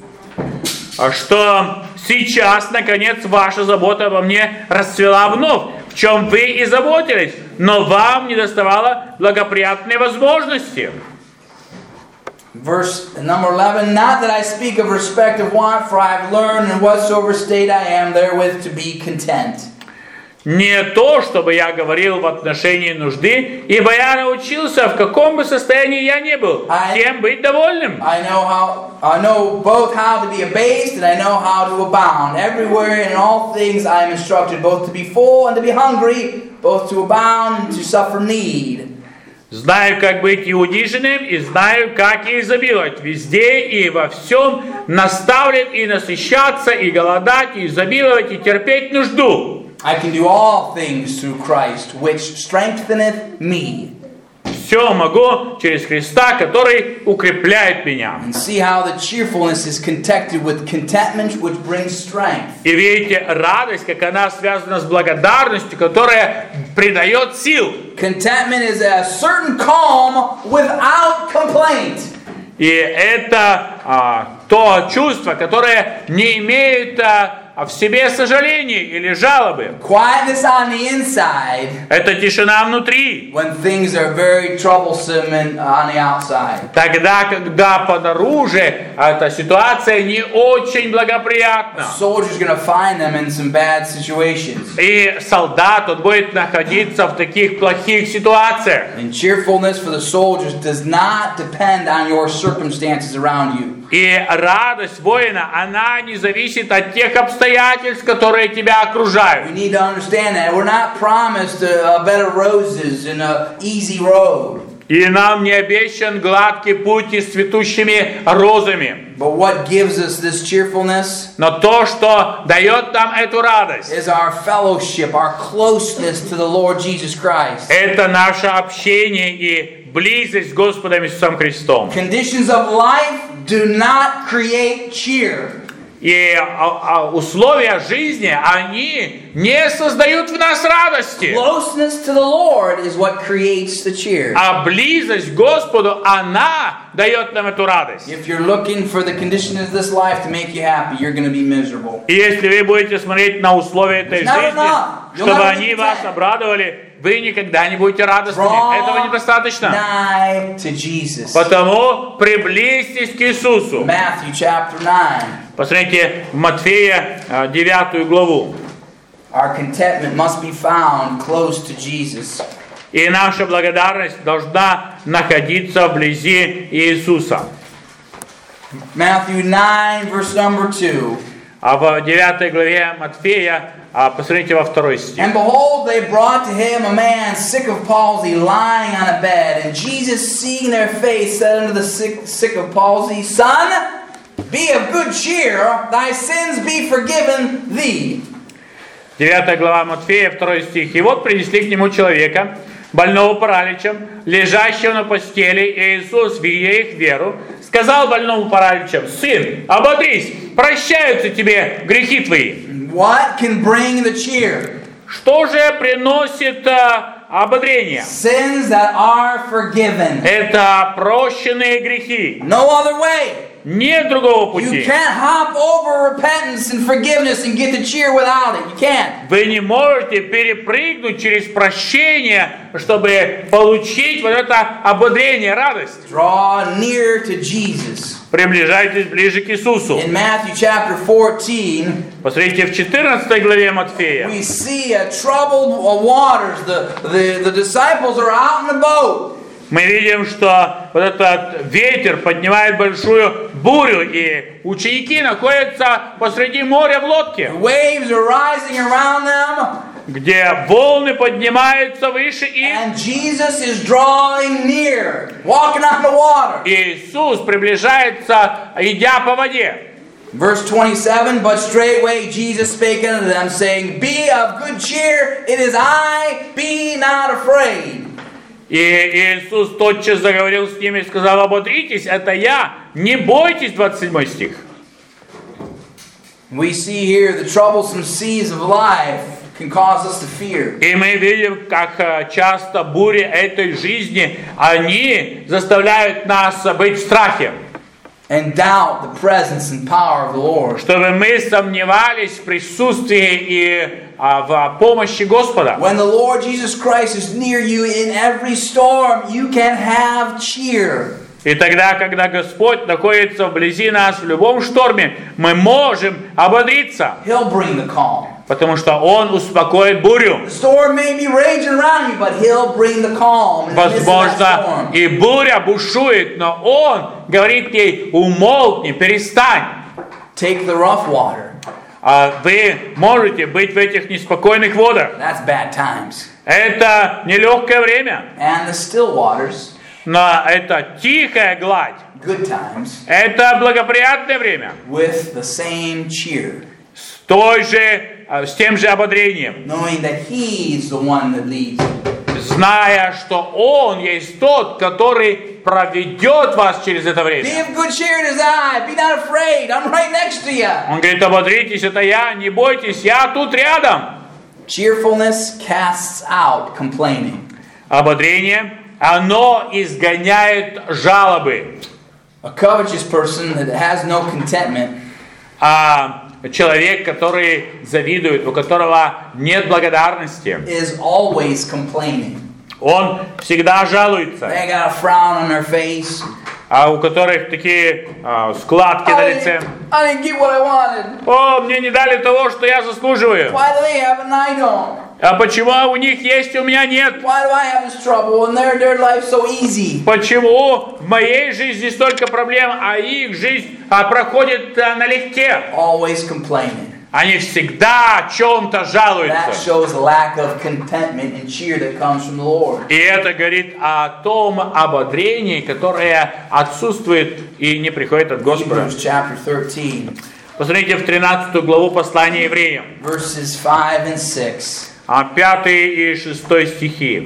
Что сейчас, наконец, ваша забота обо мне расцвела вновь, в чем вы и заботились, но вам не доставало благоприятной возможности. Verse number eleven, not that I speak of respect of want, for I have learned in whatsoever state I am therewith to be content. Не то, чтобы я говорил в отношении нужды, ибо я научился, в каком бы состоянии я ни был, I- тем быть довольным. I know how I know both how to be abased and I know how to abound. Everywhere and in all things I am instructed both to be full and to be hungry, both to abound and to suffer need. Знаю, как быть и униженным, и знаю, как и изобиловать. Везде и во всем наставлен и насыщаться, и голодать, и изобиловать, и терпеть нужду. I can do all things through Christ, which strengtheneth me. Все могу через Христа, который укрепляет меня. And see how the cheerfulness is connected with contentment, which brings strength. И видите, радость, как она связана с благодарностью, которая придает сил. Contentment is a certain calm without complaint. И это а, то чувство, которое не имеет а, в себе сожаления или жалобы. Quietness on the inside Это тишина внутри. when things are very troublesome and on the outside. Тогда, когда понаружи эта ситуация не очень благоприятна. Soldier's going to find them in some bad situations. И солдат, он будет находиться в таких плохих ситуациях. And cheerfulness for the soldiers does not depend on your circumstances around you. И радость воина, она не зависит от тех обстоятельств, которые тебя окружают. We need to understand that we're not promised a, a bed of roses and an easy road. И нам не обещан гладкий путь с цветущими розами. But what gives us this cheerfulness Но то, что дает нам эту радость, is our fellowship, our closeness to the Lord Jesus Christ. это наше общение и близость с Господом Иисусом Христом. Conditions of life do not create cheer. И а, а, условия жизни, они не создают в нас радости. Closeness to the Lord is what creates the cheer. А близость к Господу, она дает нам эту радость. If you're looking for the conditions of this life to make you happy, you're going to be miserable. И если вы будете смотреть на условия этой It's not жизни, enough. You'll чтобы never они be вас content. обрадовали, вы никогда не будете радостными. Этого недостаточно. Nigh to Jesus. Потому приблизьтесь к Иисусу. Matthew chapter nine. Посмотрите в Матфея э, девятую главу. Our contentment must be found close to Jesus. И наша благодарность должна находиться вблизи Иисуса. Matthew nine, verse number two. А в девятой главе Матфея, а, посмотрите во второй стих. And behold, they brought to him a man sick of palsy, lying on a bed. And Jesus, seeing their face, said unto the sick, sick of palsy, Son, be of good cheer, thy sins be forgiven thee. девятая глава Матфея, второй стих. И вот принесли к нему человека, больного параличем, лежащего на постели, и Иисус, видя их веру, сказал больному параличем: «Сын, ободрись, прощаются тебе грехи твои». What can bring the cheer? Что же приносит а, ободрение? Sins that are forgiven. Это прощенные грехи. No other way. Нет другого You пути. can't hop over repentance and forgiveness and get the cheer without it. You can't. Вы не можете перепрыгнуть через прощение, чтобы получить вот это ободрение, радость. Draw near to Jesus. Приближайтесь ближе к Иисусу. In Matthew chapter fourteen, Посмотрите, в четырнадцатой главе Матфея we see a troubled waters. The, the, the disciples are out in the boat. мы видим, что вот этот ветер поднимает большую бурю, и ученики находятся посреди моря в лодке, The waves are rising around them, где волны поднимаются выше их. and Jesus is drawing near, walking on the water. Иисус приближается, идя по воде. Verse twenty-seven, but straightway Jesus spake unto them, saying, Be of good cheer, it is I, be not afraid. И Иисус тотчас заговорил с ними и сказал: ободритесь, это я, не бойтесь, двадцать седьмой стих. We see here the troublesome seas of life can cause us to fear. И мы видим, как часто бури этой жизни, они заставляют нас быть в страхе. And doubt the presence and power of the Lord. Чтобы мы сомневались в присутствии и а, в помощи Господа. When the Lord Jesus Christ is near you in every storm, you can have cheer. И тогда, когда Господь находится вблизи нас в любом шторме, мы можем ободриться, He'll bring the calm. потому что Он успокоит бурю. The storm may be raging around you, but He'll bring the calm in the midst of that Возможно, storm. и буря бушует, но Он говорит ей: умолкни, перестань. Take the rough water. А вы можете быть в этих неспокойных водах. That's bad times. Это нелегкое время, And the still waters, но это тихая гладь. good times, Это благоприятное время. with the same cheer, С той же, а, с тем же ободрением, knowing that He's the one that leads you. зная, что Он есть тот, который проведет вас через это Be время. of good cheer, it is I. Be not afraid. I'm right next to you. Он говорит: ободритесь, это я, не бойтесь, я тут рядом. Cheerfulness casts out complaining. Ободрение, оно изгоняет жалобы. A covetous person that has no contentment А человек, который завидует, у которого нет благодарности, is always complaining. он всегда жалуется. They got a frown on their face. А у которых такие а, складки на I лице. didn't, I didn't get what I wanted. О, мне не дали того, что я заслуживаю. Why do they have and I don't? А почему у них есть, у меня нет? Why do I have this trouble and their, their life's so easy? Почему в моей жизни столько проблем, а их жизнь а, проходит а, налегке? Always complaining. Они всегда о чем-то That жалуются. shows a lack of contentment and cheer that comes from the Lord. И это говорит о том ободрении, которое отсутствует и не приходит от Господа. Hebrews chapter thirteen, Посмотрите в тринадцатую главу послания евреям, verses five and six. а пятый и шестой стихи.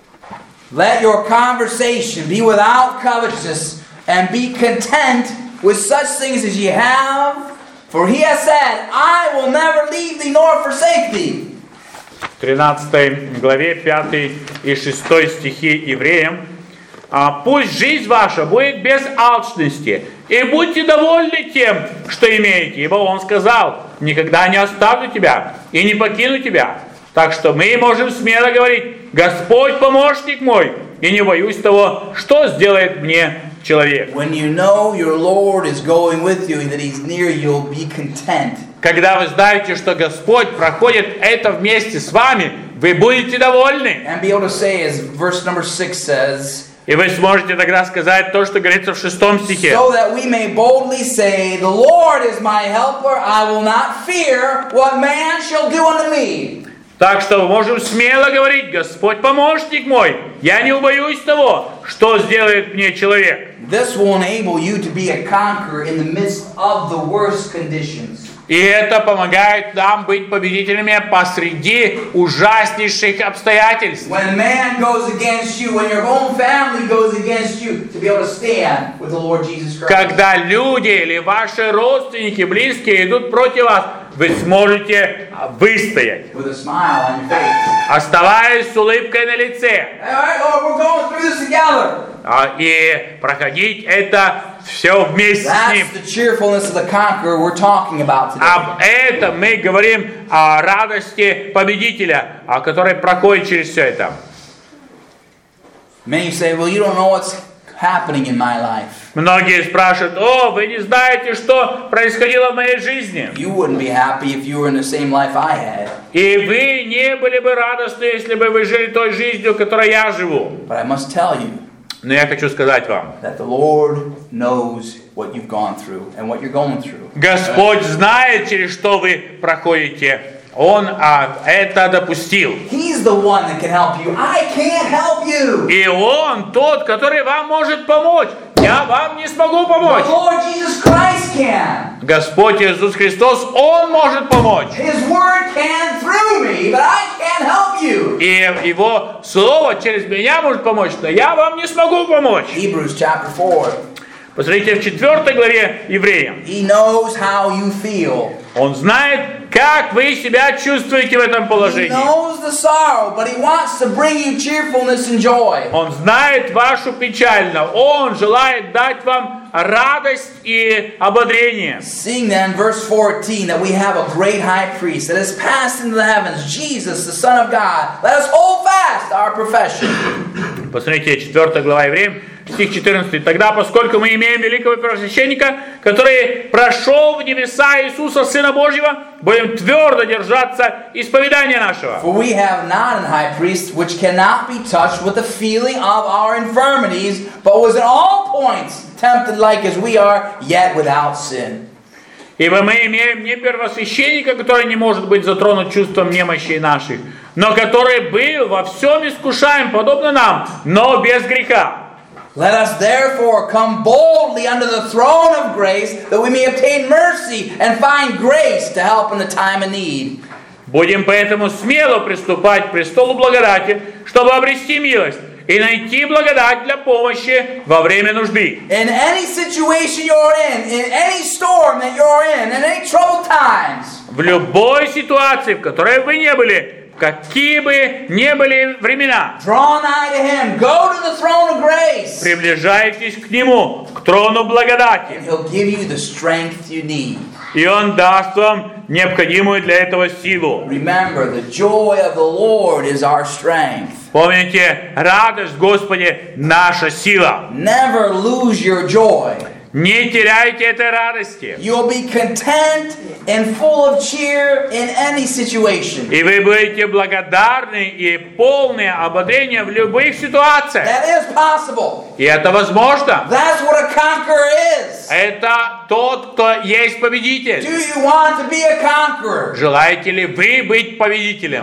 Let your conversation be without covetousness, and be content with such things as ye have. For he has said, I will never leave thee nor forsake thee. В тринадцатой главе пятый и шестой стихи евреям. А пусть жизнь ваша будет без алчности, и будьте довольны тем, что имеете, ибо Он сказал: никогда не оставлю тебя и не покину тебя. Так что мы можем смело говорить: Господь помощник мой, и не боюсь того, что сделает мне человек. When you know your Lord is going with you and that he's near you, you'll be content. Когда вы знаете, что Господь проходит это вместе с вами, вы будете довольны. And be able to say, as verse number six says, И вы сможете тогда сказать то, что говорится в шестом стихе. so that we may boldly say, the Lord is my helper, I will not fear what man shall do unto me. Так что мы можем смело говорить: Господь помощник мой, я не убоюсь того, что сделает мне человек. This will enable you to be a conqueror in the midst of the worst conditions. И это помогает нам быть победителями посреди ужаснейших обстоятельств. When man goes against you, when your own family goes against you, to be able to stand with the Lord Jesus Christ. Когда люди или ваши родственники, близкие идут против вас, вы сможете выстоять, with a smile on your face. оставаясь с улыбкой на лице. All right, Lord, we're going through this together. А, И проходить это все вместе с Ним. That's the cheerfulness of the conqueror we're talking about today. Об этом мы говорим о радости победителя, о которой проходит через все это. Many say, well, you don't know what's happening in my life. Многие спрашивают: о, вы не знаете, что происходило в моей жизни. You wouldn't be happy if you were in the same life I had. И вы не были бы радостны, если бы вы жили той жизнью, которой я живу. But I must tell you Но я хочу сказать вам, that the Lord knows what you've gone through and what you're going through. Господь знает, через что вы проходите. Он а, это допустил. He's the one that can help you. I can't help you. И Он тот, который вам может помочь. Я вам не смогу помочь. The Lord Jesus Christ can. Господь Иисус Христос, Он может помочь. His word can through me, but I can't help you. И Его Слово через меня может помочь, но я вам не смогу помочь. Hebrews chapter four. Посмотрите, в четвертой главе Евреям. He knows how you feel. Он знает, как вы себя чувствуете в этом He положении. knows the sorrow, but he wants to bring you cheerfulness and joy. Он знает вашу печаль, но Он желает дать вам радость и ободрение. Seeing then, verse fourteen, that we have a great high priest that has passed into the heavens, Jesus, the Son of God, let us hold fast our profession. Посмотрите, четвёртая глава Евреям, стих четырнадцатый. «Тогда, поскольку мы имеем великого первосвященника, который прошел в небеса Иисуса, Сына Божьего, будем твердо держаться исповедания нашего». For we have not an high priest which cannot be touched with the feeling of our infirmities, but was in all points tempted like as we are, yet without sin. Ибо мы имеем не первосвященника, который не может быть затронут чувством немощи наших, но который был во всем искушаем, подобно нам, но без греха. Let us therefore come boldly under the throne of grace, that we may obtain mercy and find grace to help in the time of need. Будем поэтому смело приступать к престолу благодати, чтобы обрести милость и найти благодать для помощи во время нужды. In any situation you're in, in any storm that you're in, in any troubled times, В любой ситуации, в которой вы не были, какие бы ни были времена, draw nigh to him, go to the throne of grace, приближайтесь к Нему, к трону благодати, and he'll give you the strength you need. и Он даст вам необходимую для этого силу. Remember, the joy of the Lord is our strength. Помните, радость в Господе наша сила. Never lose your joy. Не теряйте этой радости. You'll be content and full of cheer in any situation. И вы будете благодарны и полны ободрения в любых ситуациях. That is possible. И это возможно. That's what a conqueror is. Это тот, кто есть победитель. Do you want to be a conqueror? Желаете ли вы быть победителем?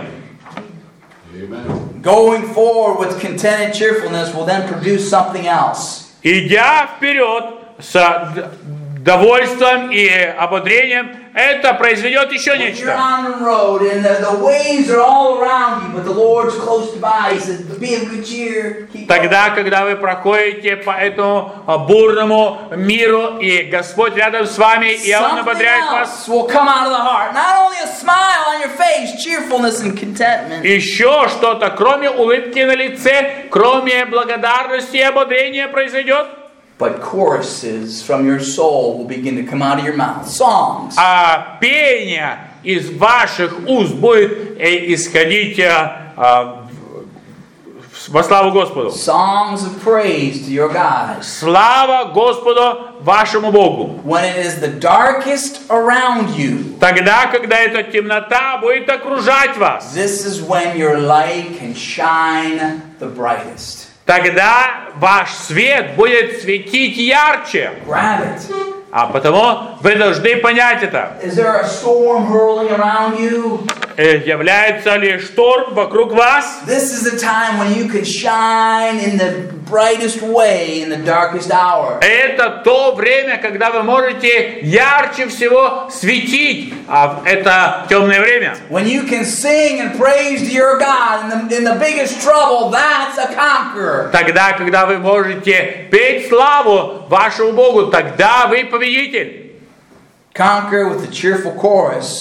Going forward with contented cheerfulness will then produce something else. Идя вперед с довольством и ободрением, это произведет еще When you're нечто. on the road and the, the waves are all around you, but the Lord's close by, He says, be of good cheer. Keep Тогда, когда вы проходите по этому бурному миру, и Господь рядом с вами, и Он Something ободряет вас, else will come out of the heart. Not only a smile on your face, cheerfulness and contentment. еще что-то, кроме улыбки на лице, кроме благодарности и ободрения произойдет, But choruses from your soul will begin to come out of your mouth. Songs. а пение из ваших уст будет э, исходить а, а, во славу Господу. Songs of praise to your God. Слава Господу вашему Богу. When it is the darkest around you, Тогда, когда эта темнота будет окружать вас, this is when your light can shine the brightest. тогда ваш свет будет светить ярче. Grab it. А потому вы должны понять это. Is there a storm hurling around you? Э, Является ли шторм вокруг вас? This is the time when you can shine in the brightest way in the darkest hour. Это то время, когда вы можете ярче всего светить, а в это темное время. When you can sing and praise to your God in the, in the biggest trouble, that's a conqueror. Тогда, когда вы можете петь славу вашему Богу, тогда вы победитель. Conquer with a cheerful chorus.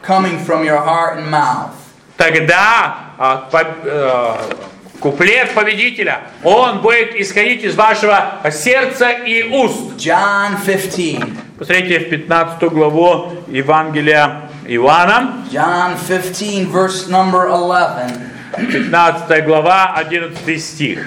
coming from your heart and mouth. Тогда а, по, э, куплет победителя, он будет исходить из вашего сердца и уст. John fifteen. Посмотрите в пятнадцатую главу Евангелия Иоанна. John fifteen, verse number eleven. пятнадцатая глава, одиннадцатый стих.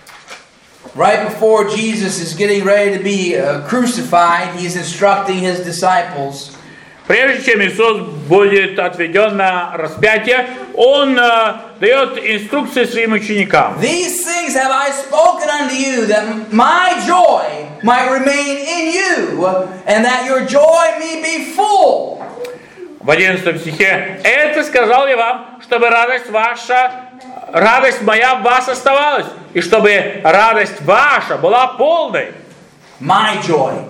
Right before Jesus is getting ready to be uh, crucified, he's instructing his disciples. Прежде чем Иисус будет отведен на распятие, Он э, дает инструкции своим ученикам. These things have I spoken unto you, that my joy might remain in you, and that your joy may be full. В одиннадцатом стихе: «Это сказал я вам, чтобы радость ваша, радость моя в вас оставалась, и чтобы радость ваша была полной». My joy.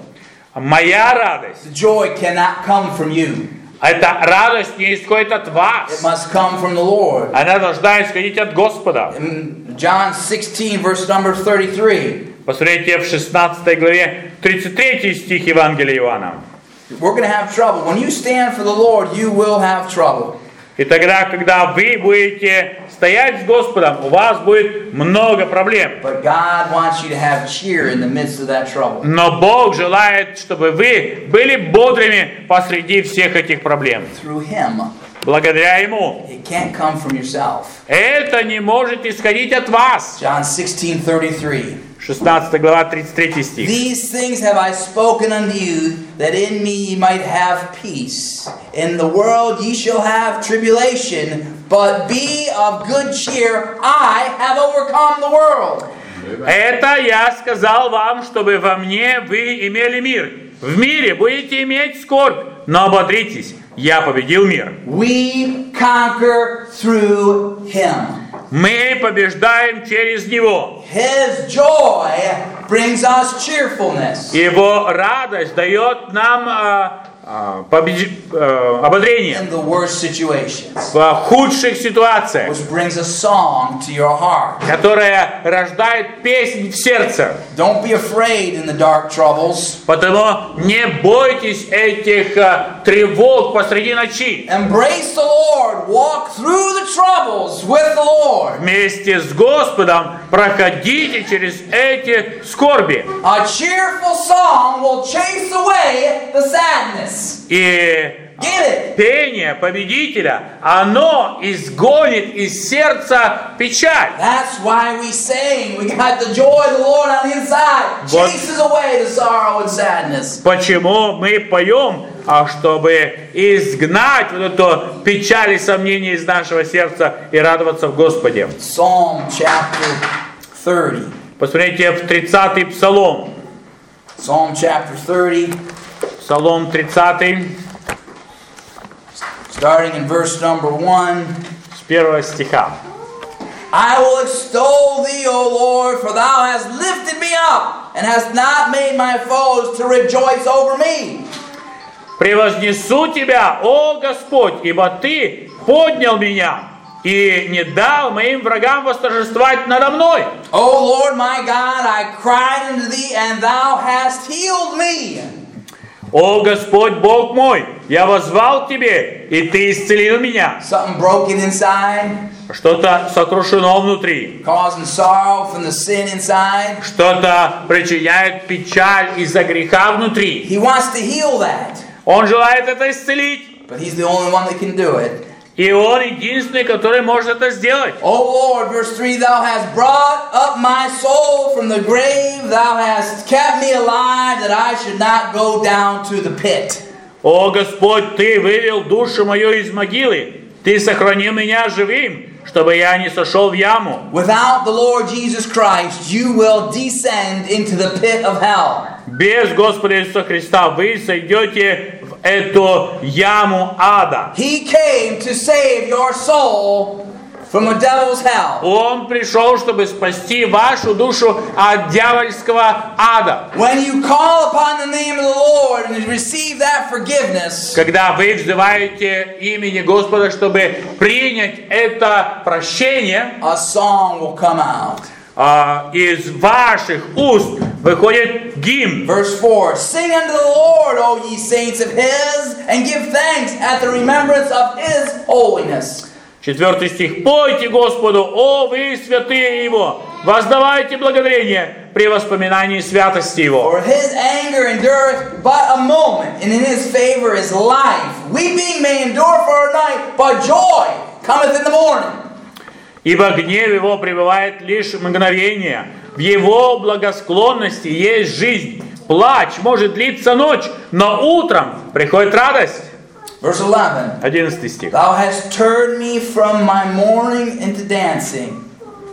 Моя радость. The joy cannot come from you. Эта радость не исходит от It вас. must come from the Lord. Она должна исходить от Господа. In John sixteen, verse number thirty-three. Посмотрите в шестнадцатой главе, тридцать третий стих Евангелия Иоанна. We're going to have trouble. When you stand for the Lord, you will have trouble. И тогда, когда вы будете стоять с Господом, у вас будет много проблем. But God wants you to have cheer in the midst of that trouble. Но Бог желает, чтобы вы были бодрыми посреди всех этих проблем. Through Him. Благодаря Ему. It can't come from yourself. Это не может исходить от вас. John sixteen thirty-three. шестнадцатая глава, тридцать третий стих. These things have I spoken unto you, that in me ye might have peace. In the world ye shall have tribulation, but be of good cheer. I have overcome the world. Это я сказал вам, чтобы во мне вы имели мир. В мире будете иметь скорбь, но ободритесь, я победил мир. We conquer through Him. Мы побеждаем через Него. His joy brings us cheerfulness. Его радость дает нам а, а, победи, а, ободрение In the worst situations. в худших ситуациях, Which brings a song to your heart. которая рождает песнь в сердце. Don't be afraid in the dark troubles. Потому не бойтесь этих а, тревог посреди ночи. Embrace the Lord. Walk through the troubles with the Lord. Вместе с Господом проходите через эти скорби. A cheerful song will chase away the sadness. И Get it? пение победителя, оно изгонит из сердца печаль. That's why we sing. We got the joy of the Lord on the inside. Вот. Chases away the sorrow and sadness. Почему мы поем, а чтобы изгнать вот эту печаль и сомнения из нашего сердца и радоваться в Господе. Psalm chapter thirty. Посмотрите в тридцатый псалом. Psalm chapter thirty, Псалом тридцатый, starting in verse number one. с первого стиха. I will extol thee, O Lord, for thou hast lifted me up, and hast not made my foes to rejoice over me. «Превознесу Тебя, о Господь, ибо Ты поднял меня и не дал моим врагам восторжествовать надо мной». O Lord my God, I cried unto thee, and thou hast healed me. «О Господь, Бог мой, я воззвал к Тебе, и Ты исцелил меня». Something broken inside, Что-то сокрушено внутри. causing sorrow from the sin inside. Что-то причиняет печаль из-за греха внутри. He wants to heal that, Он желает это исцелить. but he's the only one that can do it. И Он единственный, который может это сделать. O Lord, verse three, thou hast brought up my soul from the grave, thou hast kept me alive, that I should not go down to the pit. О Господь, Ты вывел душу мою из могилы. Ты сохранил меня живым, чтобы я не сошел в яму. Without the Lord Jesus Christ, you will descend into the pit of hell. Без Господа Иисуса Христа вы сойдете в эту яму ада. He came to save your soul from the devil's hell. Он пришел, чтобы спасти вашу душу от дьявольского ада. When you call upon the name of the Lord and receive that forgiveness, Когда вы взываете имени Господа, чтобы принять это прощение, a song will come out. а, из ваших уст выходит гимн. Verse four, sing unto the Lord, O ye saints of his, and give thanks at the remembrance of his holiness. Четвертый стих. Пойте Господу, о вы святые Его, воздавайте благодарение при воспоминании святости Его. For his anger endureth but a moment, and in his favor is life. Weeping may endure for a night, but joy cometh in the morning. Ибо гнев Его пребывает лишь мгновение. В Его благосклонности есть жизнь. Плач может длиться ночь, но утром приходит радость. Verse eleven. Одиннадцатый стих. Thou hast turned me from my mourning into dancing.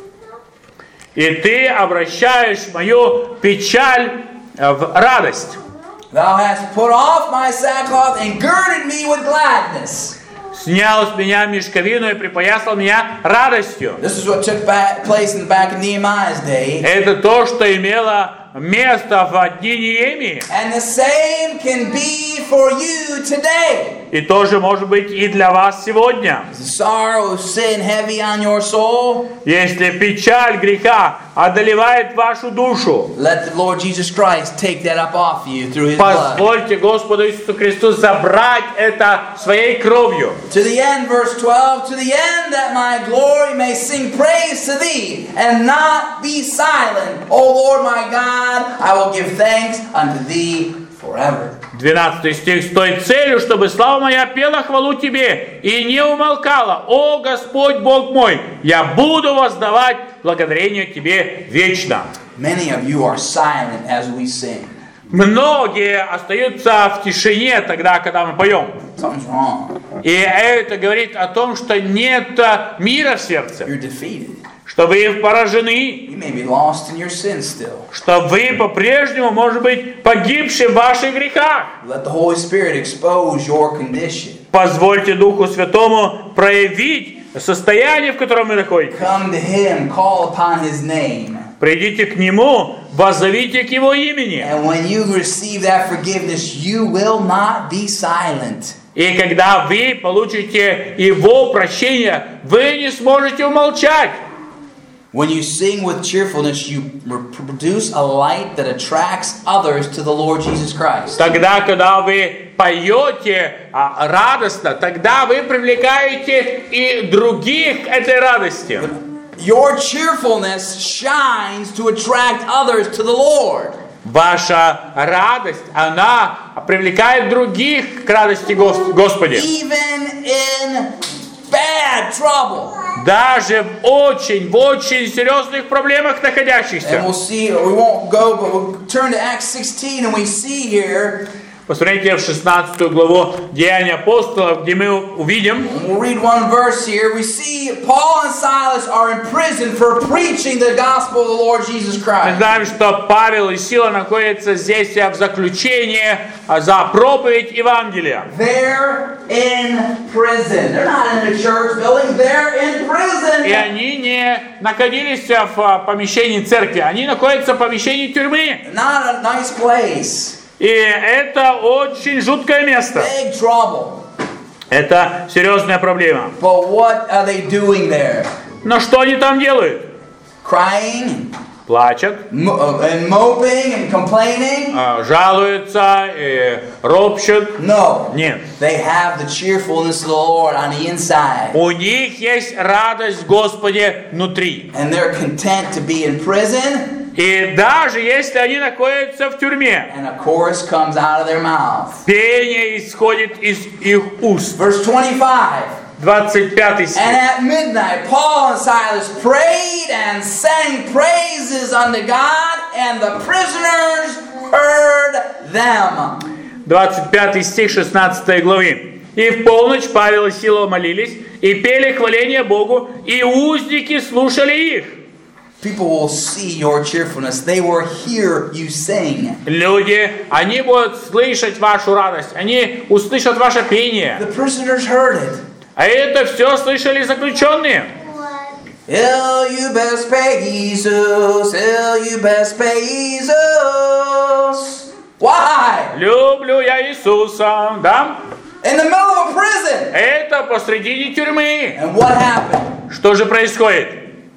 И ты обращаешь мою печаль в радость. Thou hast put off my sackcloth and girded me with gladness. Снял с меня мешковину и припоясал меня радостью. This is what took back, place in the back of Nehemiah's day. Это то, что имело место в дни Неемии. And the same can be for you today. И тоже может быть и для вас сегодня. Is the sorrow of sin heavy on your soul? Если печаль греха одолевает вашу душу, Let the Lord Jesus Christ take that up off you through His blood. позвольте Господу Иисусу Христу забрать это своей кровью. To the end, verse twelve, to the end that my glory may sing praise to Thee, and not be silent. O Lord my God, I will give thanks unto Thee forever. двенадцатый стих. С той целью, чтобы слава моя пела хвалу Тебе и не умолкала. О Господь Бог мой, я буду воздавать благодарение Тебе вечно. Many of you are silent as we sing. Многие остаются в тишине тогда, когда мы поем. Something's wrong. И это говорит о том, что нет мира в сердце, You're defeated. что вы поражены, You may be lost in your sin still. что вы по-прежнему, может быть, погибшие в ваших грехах. Let the Holy Spirit expose your condition. Позвольте Духу Святому проявить состояние, в котором вы находитесь. Come to Him, call upon His name. Придите к Нему, воззовите к Его имени. And when you receive that forgiveness, you will not be silent. И когда вы получите Его прощение, вы не сможете умолчать. When you sing with cheerfulness, you produce a light that attracts others to the Lord Jesus Christ. Тогда, когда вы поете а, радостно, тогда вы привлекаете и других к этой радости. Your cheerfulness shines to attract others to the Lord. Ваша радость, она привлекает других к радости Гос- Господи. Even in bad trouble. Даже в очень, в очень серьезных проблемах находящихся. And we'll see, we won't go, but we'll turn to Acts sixteen and we see here. Посмотрите в шестнадцатую главу Деяния апостолов, где мы увидим. We'll read one verse here. We see Paul and Silas are in prison for preaching the gospel of the Lord Jesus Мы Christ. знаем, что Павел и Сила находятся здесь в заключении за проповедь Евангелия. They're in prison. They're not in a church building. They're in prison. И они не находились в помещении церкви, они находятся в помещении тюрьмы. Not a nice place. И это очень жуткое место. Big trouble. Это серьезная проблема. But what are they doing there? Но что они там делают? Crying Плачут, mo- and moping and complaining? а, жалуются, и ропщут. No. Нет. They have the cheerfulness of the Lord on the inside. У них есть радость в Господе внутри. And they're content to be in prison. И даже если они находятся в тюрьме, And a chorus comes out of their mouth. пение исходит из их уст. Verse twenty-five. двадцать пятый стих. And at midnight, Paul and Silas prayed and sang praises unto God, and the prisoners heard them. двадцать пятый стих шестнадцатой главы. И в полночь Павел и Сила молились, и пели хваление Богу, и узники слушали их. People will see your cheerfulness. They will hear you sing. Люди, они будут слышать вашу радость, они услышат ваше пение. The prisoners heard it. А это все слышали заключенные. Ill you best pay Jesus, ill you best pay Jesus. Why? Люблю я Иисуса, да? In the middle of a prison. Это посредине тюрьмы. And what happened? Что же происходит?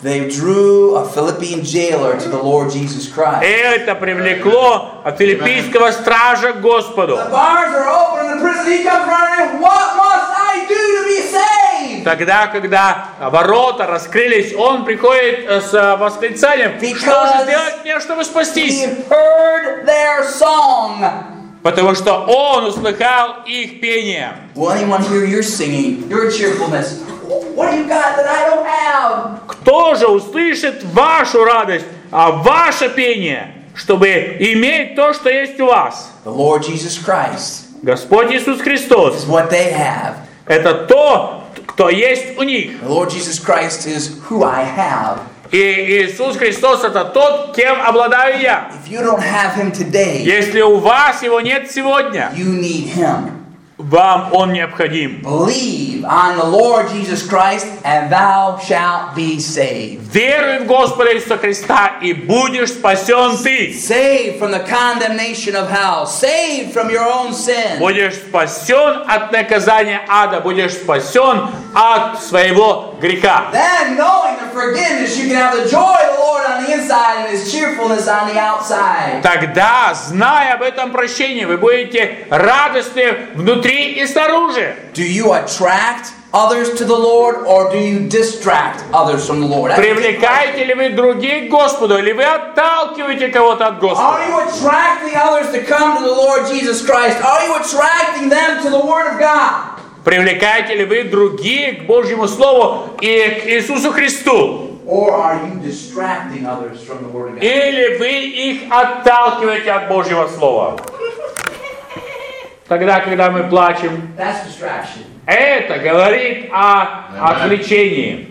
they drew a Philippian jailer to the Lord Jesus Christ. Это привлекло филиппийского стража к Господу. The bars are open in the prison. He comes running in. What must I do to be saved? Тогда, когда ворота раскрылись, он приходит с восклицанием: что же сделать мне, чтобы спастись? He heard their song. Потому что он услыхал их пение. Will anyone hear your singing, your cheerfulness? What do you got that I don't have? Кто же услышит вашу радость, а ваше пение, чтобы иметь то, что есть у вас? The Lord Jesus Christ Господь Иисус Христос. is what they have. Это то, кто есть у них. The Lord Jesus Christ is who I have. И Иисус Христос это тот, кем обладаю я. If you don't have Him today, Если у вас его нет сегодня, you need Him. вам он необходим. Believe on the Lord Jesus Christ, and thou shalt be saved. Веруй в Господа Иисуса Христа, и будешь спасен ты. Saved from the condemnation of hell. Saved from your own sin. Будешь спасен от наказания ада, будешь спасен от своего греха. Then, knowing the forgiveness, you can have the joy of the Lord on the inside and His cheerfulness on the outside. Тогда, зная об этом прощении, вы будете радостны внутри и снаружи. Do you attract others to the Lord, or do you distract others from the Lord? Привлекаете ли вы других к Господу, или вы отталкиваете кого-то от Господа? Are you attracting others to come to the Lord Jesus Christ? Are you attracting them to the Word of God? Привлекаете ли вы других к Божьему Слову и к Иисусу Христу? Or are you distracting others from the Word of God? Или вы их отталкиваете от Божьего Слова? Тогда, когда мы плачем, That's distraction. это говорит о отвлечении.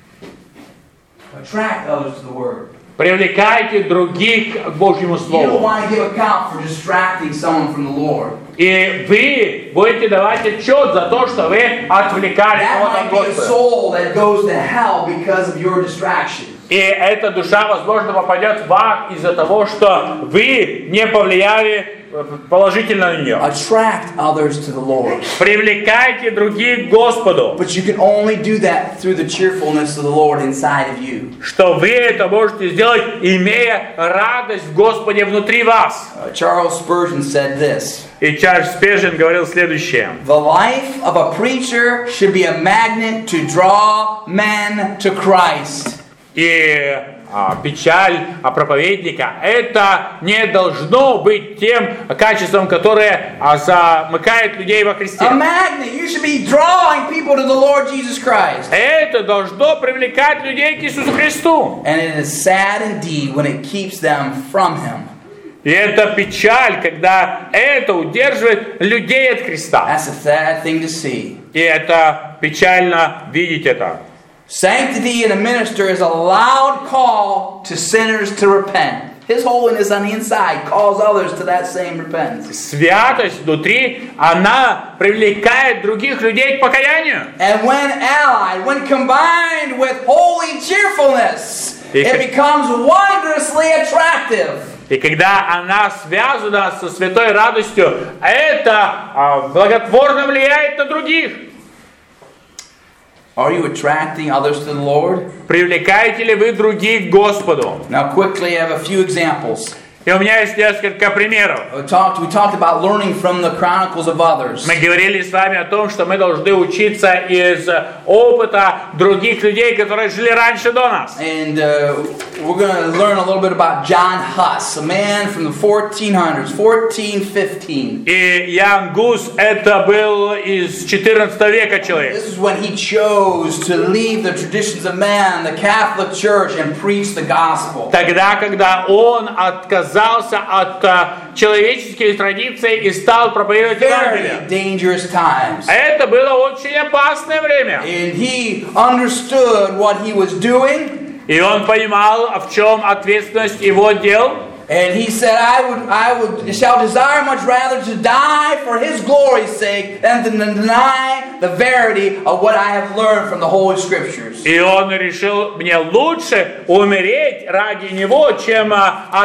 Attract others to the Word. Привлекайте других к Божьему You don't Слову. want to give account for distracting someone from the Lord. И вы будете давать отчет за то, что вы отвлекали That кого-то might от be a Господа. soul that goes to hell because of your distraction. И эта душа, возможно, попадет в ад из-за того, что вы не повлияли положительно на нее. Attract others to the Lord. Привлекайте других к Господу. But you can only do that through the cheerfulness of the Lord inside of you. Что вы это можете сделать, имея радость в Господе внутри вас. Uh, Charles Spurgeon said this. И Чарльз Спержин говорил следующее. The life of a preacher should be a magnet to draw men to Christ. И а, печаль а, проповедника это не должно быть тем качеством, которое а, замыкает людей во Христе. A magnet. You should be drawing people to the Lord Jesus Christ. Это должно привлекать людей к Иисусу Христу. And it is sad indeed when it keeps them from Him. И это печаль, когда это удерживает людей от Христа. That's a sad thing to see. И это печально видеть это. Sanctity in a minister is a loud call to sinners to repent. His holiness on the inside calls others to that same repentance. Святость внутри, она привлекает других людей к покаянию. And when allied, when combined with holy cheerfulness, it becomes wondrously attractive. И когда она связана со святой радостью, это а, благотворно влияет на других. Are you attracting others to the Lord? Привлекаете ли вы других к Господу? Now quickly, I have a few examples. И у меня есть несколько примеров. We talked, we talked about learning from the chronicles of others. Мы говорили с вами о том, что мы должны учиться из опыта других людей, которые жили раньше до нас. And uh, we're going to learn a little bit about John Huss, a man from the fourteen hundreds, fourteen fifteen. И Ян Гус это был из четырнадцатого века человек. This is when he chose to leave the traditions of man, the Catholic Church, and preach the gospel. Тогда, когда он отказался от uh, человеческих традиций и стал проповедовать Евангелие. Very dangerous times. Это было очень опасное время. And he understood what he was doing. И он понимал, в чем ответственность его дел. And he said, I would, I would, shall desire much rather to die for His glory's sake than to deny the verity of what I have learned from the Holy Scriptures. И он решил, мне лучше умереть ради него, чем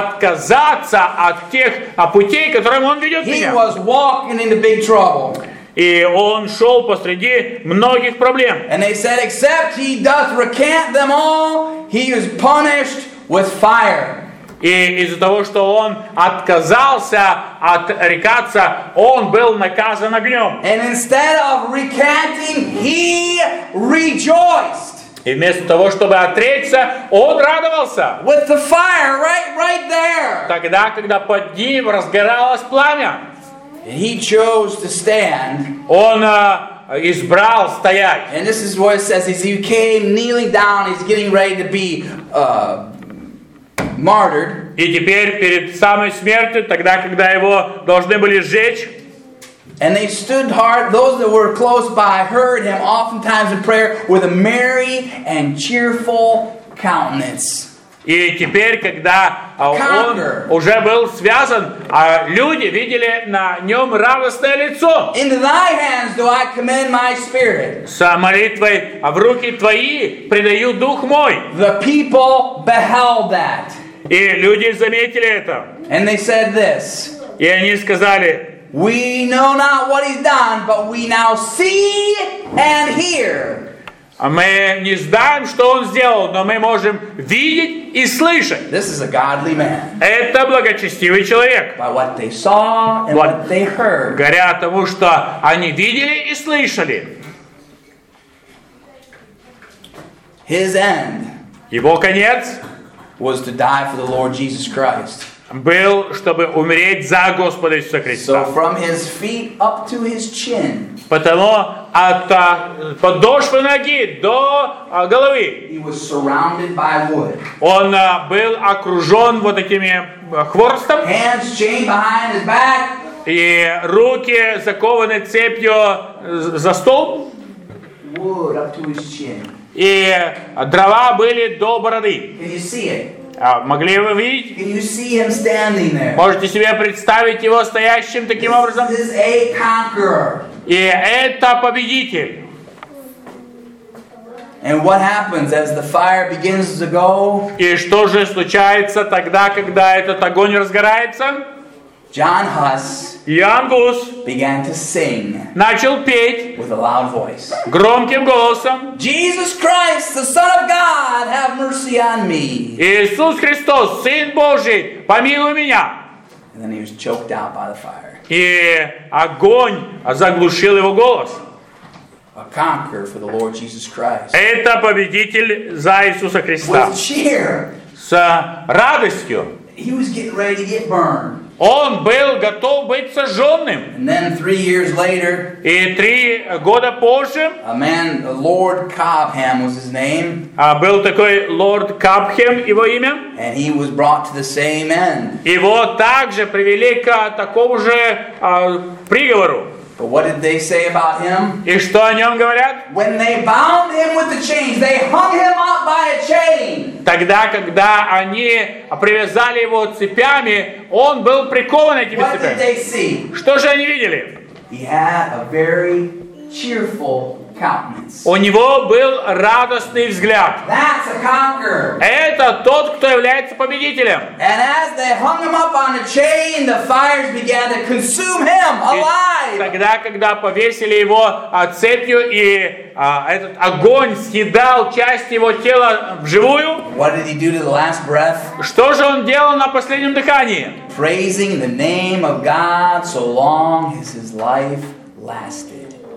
отказаться от тех путей, которым он ведет He меня. was walking into big trouble. И он шел посреди многих проблем. And they said, except he doth recant them all, he is punished with fire. И из-за того, что он отказался отрекаться, он был наказан огнем. And instead of recanting, he rejoiced. И вместо того, чтобы отречься, он радовался. With the fire right, right there. Тогда, когда под ним разгоралось пламя, And he chose to stand. он uh, избрал стоять. And this is what it says. As he came kneeling down, he's getting ready to be uh, martyred. И теперь перед самой смертью, тогда, когда его должны были сжечь, and they stood hard, those that were close by heard him oftentimes in prayer with a merry and cheerful countenance. И теперь, когда он уже был связан, люди видели на нем радостное лицо. Into thy hands do I commend my spirit. С молитвой в руки твои предаю дух мой. The people beheld that. И люди заметили это. And they said this. И они сказали: We know not what he's done, but we now see and hear. Мы не знаем, что он сделал, но мы можем видеть и слышать. This is a godly man. Это благочестивый человек. By what they saw and what they heard. Говоря тому, что они видели и слышали. His end. Его конец was to die for the Lord Jesus Christ. Был, чтобы умереть за Господа Иисуса Христа. So from his feet up to his chin. Потому от подошвы ноги до головы he was surrounded by wood. Он был окружен вот такими хворстом. Hands chained behind his back. И руки закованы цепью за столб. Wood up to his chin. И дрова были до бороды. Can you see it? Могли вы видеть? Can you see him standing there? Можете себе представить его стоящим таким образом? This is a conqueror. И это победитель. And what happens as the fire begins to go? И что же случается тогда, когда этот огонь разгорается? John Huss Иоанн Гус began to sing начал петь with a loud voice. Громким голосом: Jesus Christ, the Son of God, have mercy on me. Иисус Христос, Сын Божий, помилуй меня. And then he was choked out by the fire. И огонь заглушил его голос. A conqueror for the Lord Jesus Christ. Это победитель за Иисуса Христа. With cheer. С радостью. He was getting ready to get burned. Он был готов быть сожженным. And then three years later, и три года позже, a man, Lord Cobham was his name. Был такой лорд Кабхем, его имя. And he was brought to the same end. Его также привели к такому же а, приговору. But what did they say about him? И что о нем говорят? When they bound him with the chains, they hung him up by a chain. Тогда, когда они привязали его цепями, он был прикован этими What did they цепями. see? Что же они видели? He had a very cheerful countenance. У него был радостный взгляд. That's a conqueror. Это тот, кто является победителем. And as they hung him up on a chain, the fires began to consume him alive. И тогда, когда повесили его цепью, и а, этот огонь съедал часть его тела вживую, what did he do to the last breath? Что же он делал на последнем дыхании? Praising the name of God so long as his life lasted.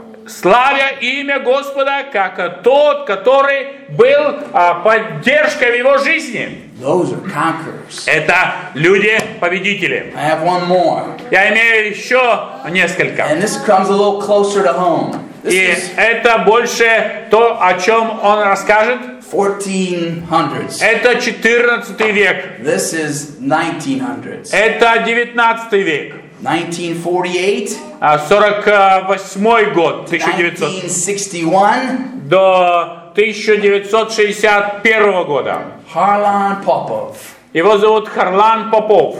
Славя имя Господа, как тот, который был а, поддержкой в его жизни. Those are conquerors. Это люди-победители. I have one more. Я имею еще несколько. And this comes a little closer to home. This И is это больше то, о чем он расскажет. fourteen hundreds. Это четырнадцатый век. This is nineteen hundreds. Это девятнадцатый век. nineteen forty-eight. сорок восьмой год, тысяча девятьсот, nineteen sixty-one. до тысяча девятьсот шестьдесят первого года. Harlan Popov. Его зовут Харлан Попов.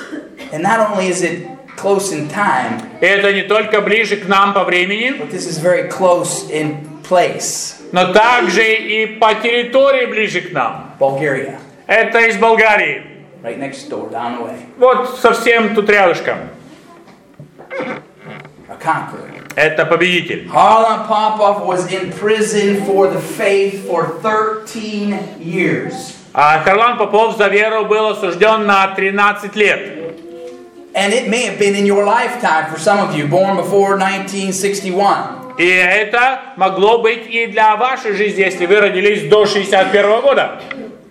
And not only is it close in time, И это не только ближе к нам по времени, but this is very close in place. но также и по территории ближе к нам. Bulgaria. Это из Болгарии. Right next door, down the way. Вот совсем тут рядышком. A conqueror. это победитель. Harlan Popoff was in prison for the faith for thirteen years. А Харлан Попов за веру был осужден на тринадцать лет. And it may have been in your lifetime for some of you, born before nineteen sixty-one. И это могло быть и для вашей жизни, если вы родились до шестьдесят первого года.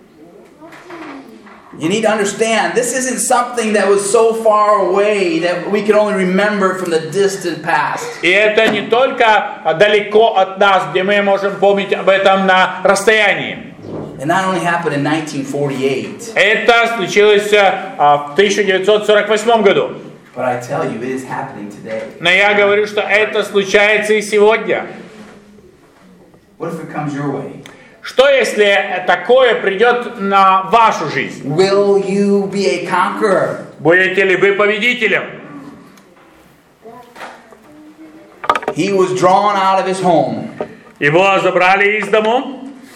You need to understand, this isn't something that was so far away that we can only remember from the distant past. И это не только далеко от нас, где мы можем помнить об этом на расстоянии. It not only happened in nineteen forty-eight. Это случилось в тысяча девятьсот сорок восьмом году. But I tell you, it is happening today. Но я говорю, что это случается и сегодня. What if it comes your way? Что если такое придет на вашу жизнь? Will you be a conqueror? Будете ли вы победителем? He was drawn out of his home. Его забрали из дому.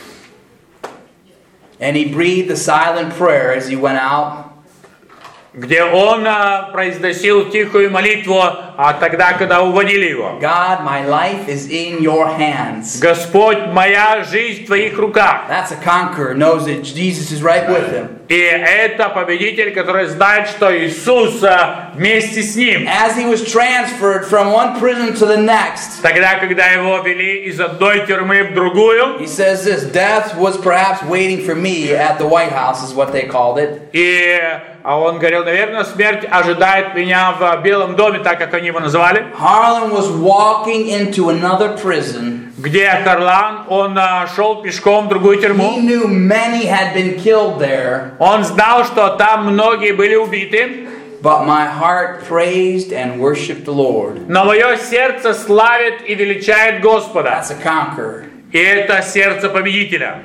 And he breathed a silent prayer as he went out. Где он а, произносил тихую молитву, а тогда, когда уводили его. God, my life is in your hands. Господь, моя жизнь в твоих руках. That's a conqueror, knows that Jesus is right with him. И это победитель, который знает, что Иисус а, вместе с ним. As he was transferred from one prison to the next, Тогда, когда его вели из одной тюрьмы в другую, he says this, death was perhaps waiting for me at the White House, is what they called it. и а он говорил, наверное, смерть ожидает меня в Белом доме, так как они его называли. Harlan was walking into another prison. Где Харлан, он а, шел пешком в другую He тюрьму. knew many had been killed there, Он знал, что там многие были убиты. but my heart praised and worshiped the Lord. Но мое сердце славит и величает Господа. That's a conqueror. И это сердце победителя.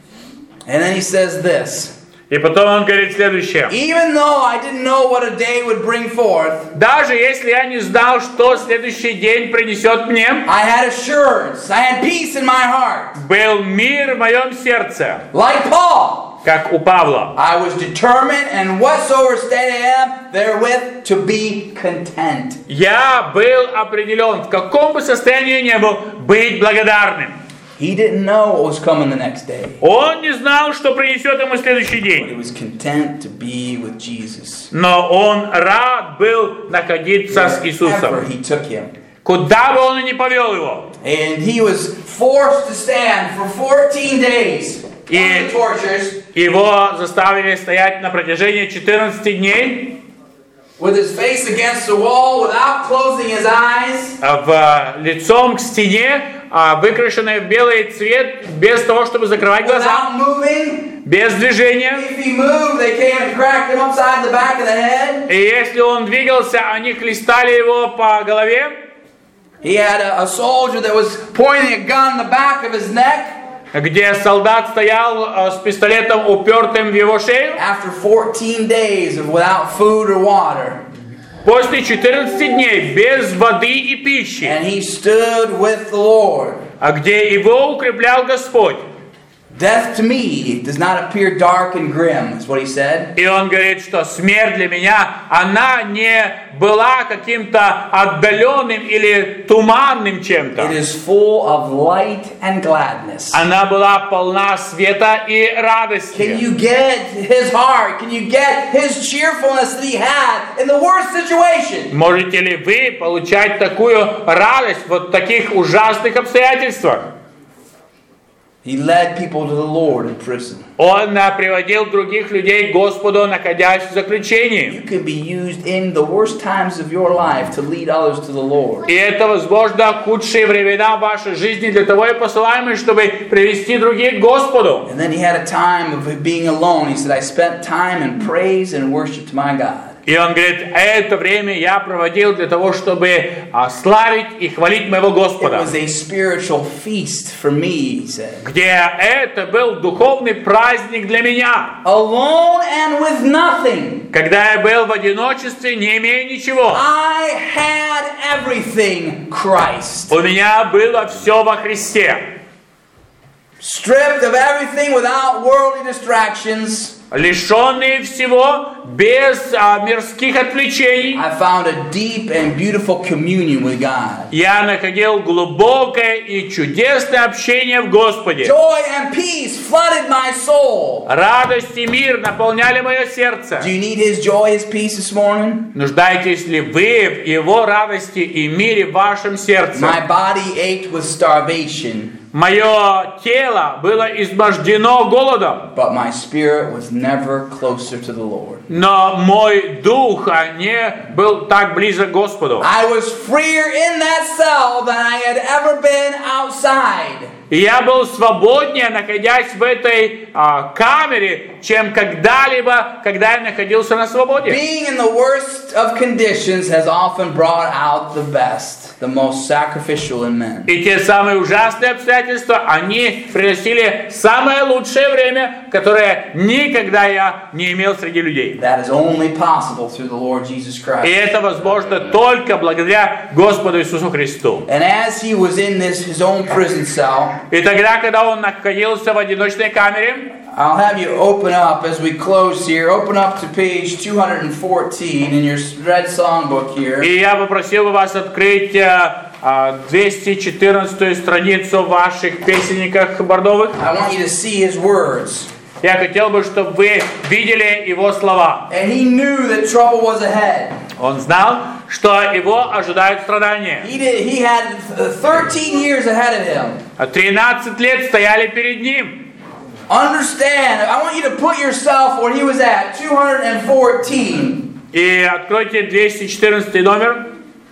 And then he says this, И потом он говорит следующее. even though I didn't know what a day would bring forth, Даже если я не знал, что следующий день принесет мне, I had assurance, I had peace in my heart. был мир в моем сердце, Like Paul, как у Павла. I was determined and whatsoever state I am, therewith to be content. Я был определен, в каком бы состоянии ни был, быть благодарным. He didn't know what was coming the next day, Он не знал, что принесет ему следующий but he день. was content to be with Jesus. Но он рад был находиться с Wherever Иисусом. he took him. Куда бы он ни повел его. And he was forced to stand for fourteen days И under the tortures его заставили стоять на протяжении четырнадцати дней with his face against the wall without closing his eyes. в, лицом к стене, выкрашенной в белый цвет, без того, чтобы закрывать глаза, Without moving. без движения. If he moved, they came and cracked him upside the back of the head. И если он двигался, они хлестали его по голове. He had a, a soldier that was pointing a gun in the back of his neck. Где солдат стоял с пистолетом, упертым в его шею. After fourteen days of without food or water. После четырнадцати дней без воды и пищи. And he stood with the Lord. А где его укреплял Господь. Death to me does not appear dark and grim, is what he said. И он говорит, что смерть для меня, она не была каким-то отдаленным или туманным It чем-то. is full of light and gladness. Она была полна света и Can радости. you get his heart? Can you get his cheerfulness that he had in the worst situation? Можете ли вы получать такую радость в таких ужасных обстоятельствах? He led people to the Lord in prison. Он а, приводил других людей к Господу, находясь в заключении. You can be used in the worst times of your life to lead others to the Lord. И это, возможно, худшие времена вашей жизни для того и посылаемые, чтобы привести других к Господу. And then he had a time of being alone. He said, I spent time in praise and worship to my God. И он говорит, это время я проводил для того, чтобы а, славить и хвалить моего It Господа. was a spiritual feast for me, he said. Где это был духовный праздник для меня. Alone and with nothing. Когда я был в одиночестве, не имея ничего. I had everything Christ. У меня было все во Христе. Stripped of everything without worldly distractions. лишенные всего, без а, мирских отвлечений. I found a deep and beautiful communion with God. Я находил глубокое и чудесное общение в Господе. Joy and peace flooded my soul. Радость и мир наполняли мое сердце. Do you need His joy, His peace this morning? Нуждаетесь ли вы в Его радости и мире в вашем сердце? My body ached with starvation, Мое тело было измождено голодом, but my spirit was never closer to the Lord. но мой дух не был так близок к Господу. I was freer in that cell than I had ever been outside. И я был свободнее, находясь в этой а, камере, чем когда-либо, когда я находился на свободе. Being in the worst of conditions has often brought out the best, the most sacrificial in men. И те самые ужасные обстоятельства, они приносили самое лучшее время, которое никогда я не имел среди людей. That is only possible through the Lord Jesus И Christ. это возможно только благодаря Господу Иисусу Христу. And as he was in this his own prison cell, И тогда, когда он находился в одиночной камере, I'll have you open up as we close here. Open up to page two fourteen in your red songbook here. и я попросил бы вас открыть а, двести четырнадцатую страницу в ваших песенниках бордовых. I want you to see his words. Я хотел бы, чтобы вы видели его слова. And he knew that trouble was ahead. Он знал, что его ожидают страдания. He did. He had thirteen years ahead of him. тринадцать лет стояли перед ним. Understand, I want you to put yourself where he was at, two fourteen. И откройте двести четырнадцатый номер.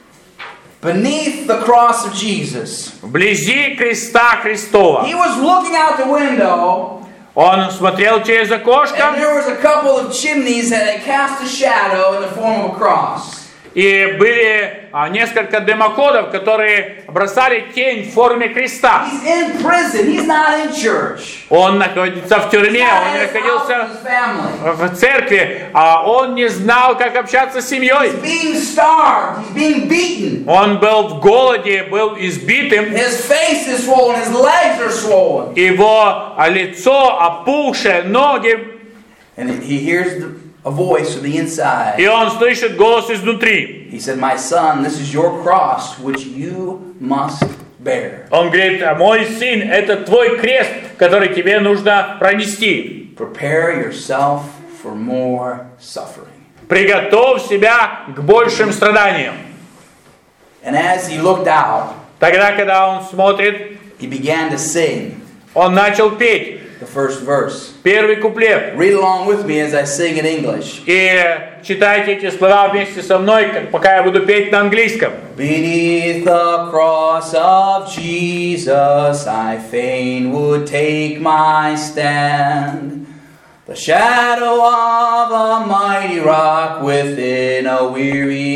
Beneath the cross of Jesus. Вблизи креста Христова. He was looking out the window. Он смотрел через окошко, And there was a couple of chimneys that had cast a shadow in the form of a cross. и были а, несколько дымоходов, которые бросали тень в форме креста. He's in prison. He's not in church. Он находится в He's тюрьме, not он in не his house находился with his family. в церкви, а он не знал, как общаться с семьей. He's being starved. He's being beaten. Он был в голоде, был избитым, His face is swollen. His legs are swollen. его лицо опухшее, ноги, And he hears the, a voice from the inside. и он слышит голос изнутри. He said, "My son, this is your cross, which you must bear. Он говорит: мой сын, это твой крест, который тебе нужно пронести. Prepare yourself for more suffering." Приготовь себя к большим страданиям. And as he looked out, Тогда, когда он смотрит, he began to sing он начал петь the first verse. первый куплет. Read along with me as I sing in English. И читайте эти слова вместе со мной, как- пока я буду петь на английском. Beneath the cross of Jesus, I fain would take my stand. The shadow of a mighty rock within a weary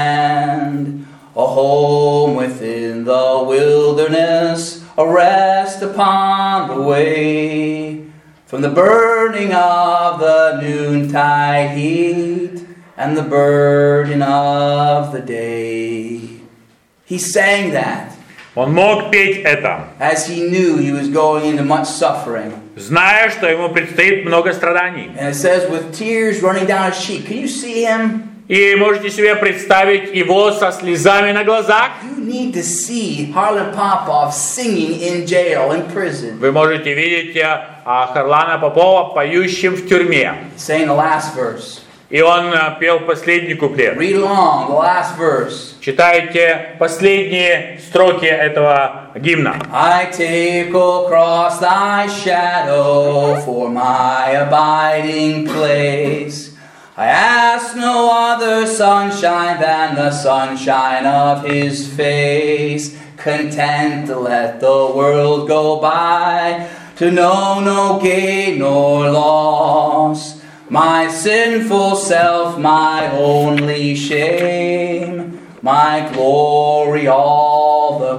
land. A home within the wilderness, a rest upon the way. From the burning of the noontide heat and the burden of the day. He sang that Он мог петь это, as he knew he was going into much suffering. зная, что ему предстоит много страданий. And it says, with tears running down his cheek. Can you see him? И можете себе представить его со слезами на глазах. You need to see Harlan Popov singing in jail, in prison. Вы можете видеть а, Харлана Попова поющим в тюрьме. Saying the last verse. И он а, пел последний куплет. Read along, the last verse. Читайте последние строки этого гимна. I take across thy shadow for my abiding place. I ask no other sunshine than the sunshine of his face. Content to let the world go by, to know no gain nor loss. My sinful self, my only shame, my glory, all the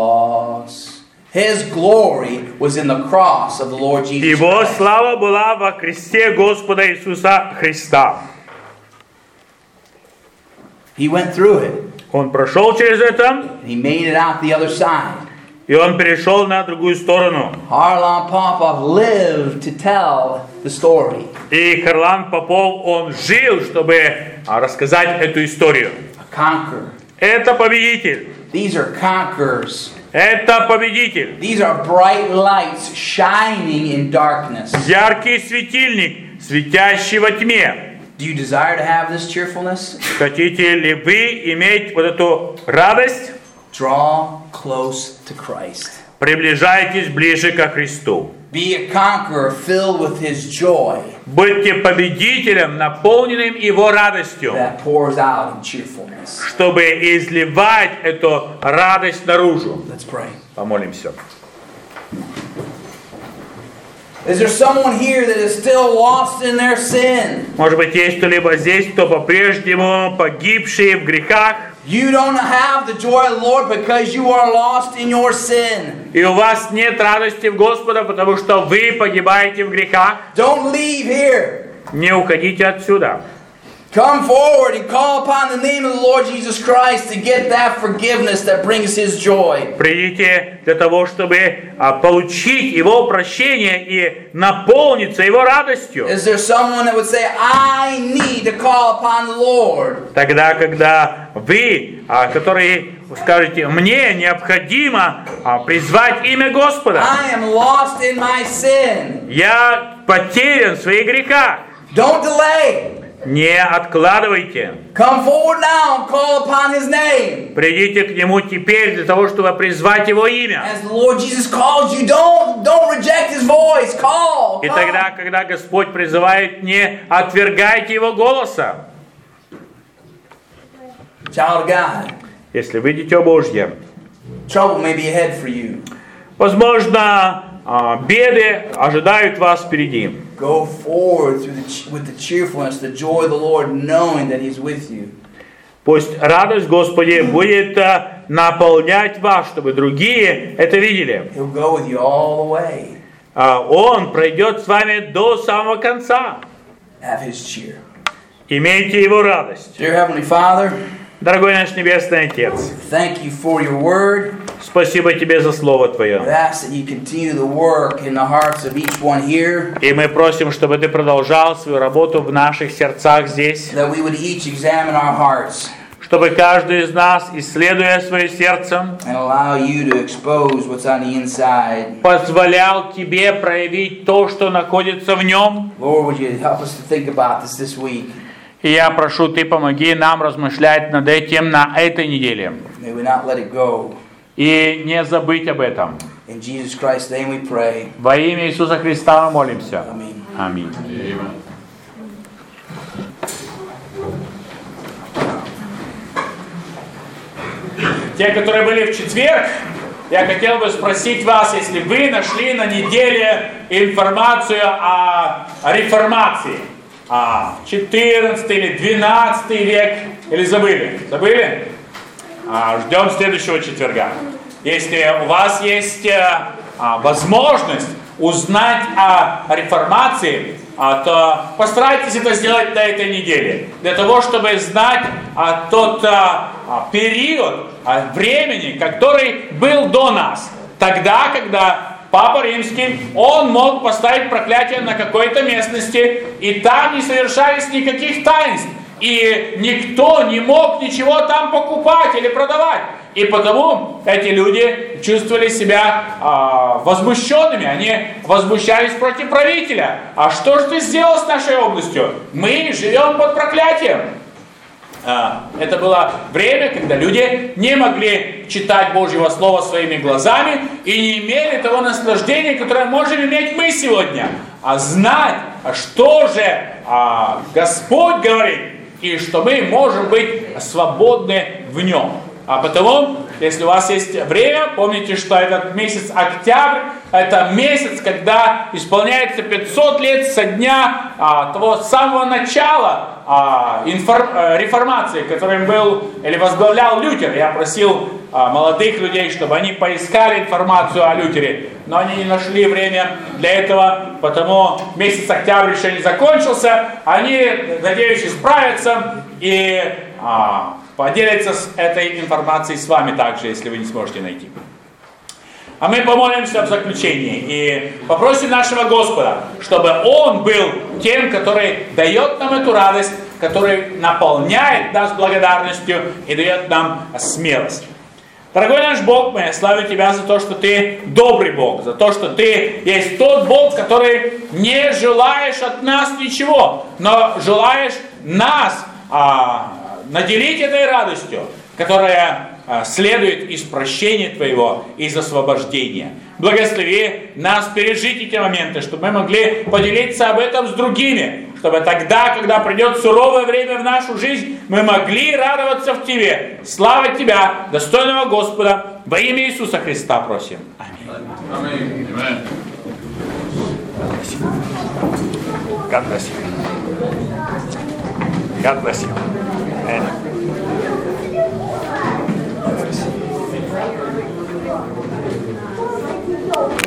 cross. His glory was in the cross of the Lord Jesus Его Christ. слава была во кресте Господа Иисуса Христа. He went through it. Он прошел через это, He made it out the other side. И он перешел на другую сторону. Harlan Popov lived to tell the story. И Харлан Попов, он жил, чтобы а, рассказать эту историю. A conqueror. Это победитель. These are conquerors. Это победитель. These are bright lights shining in darkness. Яркий светильник, светящий во тьме. Do you desire to have this cheerfulness? Хотите ли вы иметь вот эту радость? Draw close to Christ. Приближайтесь ближе ко Христу. Be a conqueror filled with His joy. Будьте победителем, наполненным Его радостью, That pours out in cheerfulness. чтобы изливать эту радость наружу. Let's pray. Помолимся. Is there someone here that is still lost in their sin? Может быть, есть кто-либо здесь, кто по-прежнему погибший в грехах, You don't have the joy of the Lord because you are lost in your sin. и у вас нет радости в Господа, потому что вы погибаете в грехах. Don't leave here. Не уходите отсюда. Come forward and call upon the name of the Lord Jesus Christ to get that forgiveness that brings His joy. Придите для того, чтобы а, получить Его прощение и наполниться Его радостью. Is there someone that would say, I need to call upon the Lord? Тогда, когда вы, а, которые скажете, мне необходимо а, призвать имя Господа. I am lost in my sin. Я потерян в своих грехах. Don't delay. Не откладывайте. Come forward now and call upon His name. Придите к Нему теперь для того, чтобы призвать Его имя. As the Lord Jesus calls you, don't, don't reject His voice. Call. И Come. тогда, когда Господь призывает, не отвергайте Его голоса. Child of God, Если вы дитё Божье, trouble may be ahead for you. возможно, а, беды ожидают вас впереди. Go forward through the, ch- with the cheerfulness, the joy of the Lord, knowing that He's with you. Пусть радость Господи будет а, наполнять вас, чтобы другие это видели. He'll go with you all the way. А, Он пройдет с вами до самого конца. Have His cheer. Имейте Его радость. Dear Heavenly Father, Дорогой наш Небесный Отец, thank you for your word. спасибо Тебе за Слово Твое. I ask that you continue the work in the hearts of each one here, И мы просим, чтобы Ты продолжал свою работу в наших сердцах здесь, that we would each examine our hearts чтобы каждый из нас, исследуя свое сердце, and allow you to expose what's on the inside. позволял Тебе проявить то, что находится в нем. Lord, would you help us to think about this this week? И я прошу, Ты помоги нам размышлять над этим на этой неделе. May we not let it go. И не забыть об этом. In Jesus Christ's name we pray. Во имя Иисуса Христа мы молимся. Amen. Аминь. Те, которые были в четверг, я хотел бы спросить вас, если вы нашли на неделе информацию о реформации. А, четырнадцатый или двенадцатый век, или забыли? Забыли? А, ждем следующего четверга. Если у вас есть а, возможность узнать о реформации, а, то постарайтесь это сделать на этой неделе. Для того, чтобы знать а, тот а, а, период а, времени, который был до нас. Тогда, когда Папа Римский, он мог поставить проклятие на какой-то местности, и там не совершались никаких таинств. И никто не мог ничего там покупать или продавать. И потому эти люди чувствовали себя а, возмущенными. Они возмущались против правителя. А что же ты сделал с нашей областью? Мы живем под проклятием. А, это было время, когда люди не могли читать Божьего Слова своими глазами и не имели того наслаждения, которое можем иметь мы сегодня. А знать, что же а, Господь говорит, и что мы можем быть свободны в Нем. А потому, если у вас есть время, помните, что этот месяц октябрь, это месяц, когда исполняется пятьсот лет со дня а, того самого начала а, инфор, а, реформации, которым был или возглавлял Лютер. Я просил а, молодых людей, чтобы они поискали информацию о Лютере, но они не нашли время для этого, потому месяц октябрь еще не закончился. Они, надеюсь, исправятся и а, поделятся с этой информацией с вами также, если вы не сможете найти. А мы помолимся в заключении и попросим нашего Господа, чтобы Он был тем, который дает нам эту радость, который наполняет нас благодарностью и дает нам смелость. Дорогой наш Бог, мы славим Тебя за то, что Ты добрый Бог, за то, что Ты есть тот Бог, который не желаешь от нас ничего, но желаешь нас а, наделить этой радостью, которая а, следует из прощения Твоего, из освобождения. Благослови нас пережить эти моменты, чтобы мы могли поделиться об этом с другими, чтобы тогда, когда придет суровое время в нашу жизнь, мы могли радоваться в Тебе. Слава Тебя, достойного Господа, во имя Иисуса Христа просим. Аминь. Аминь. God bless you. God bless you. Amen.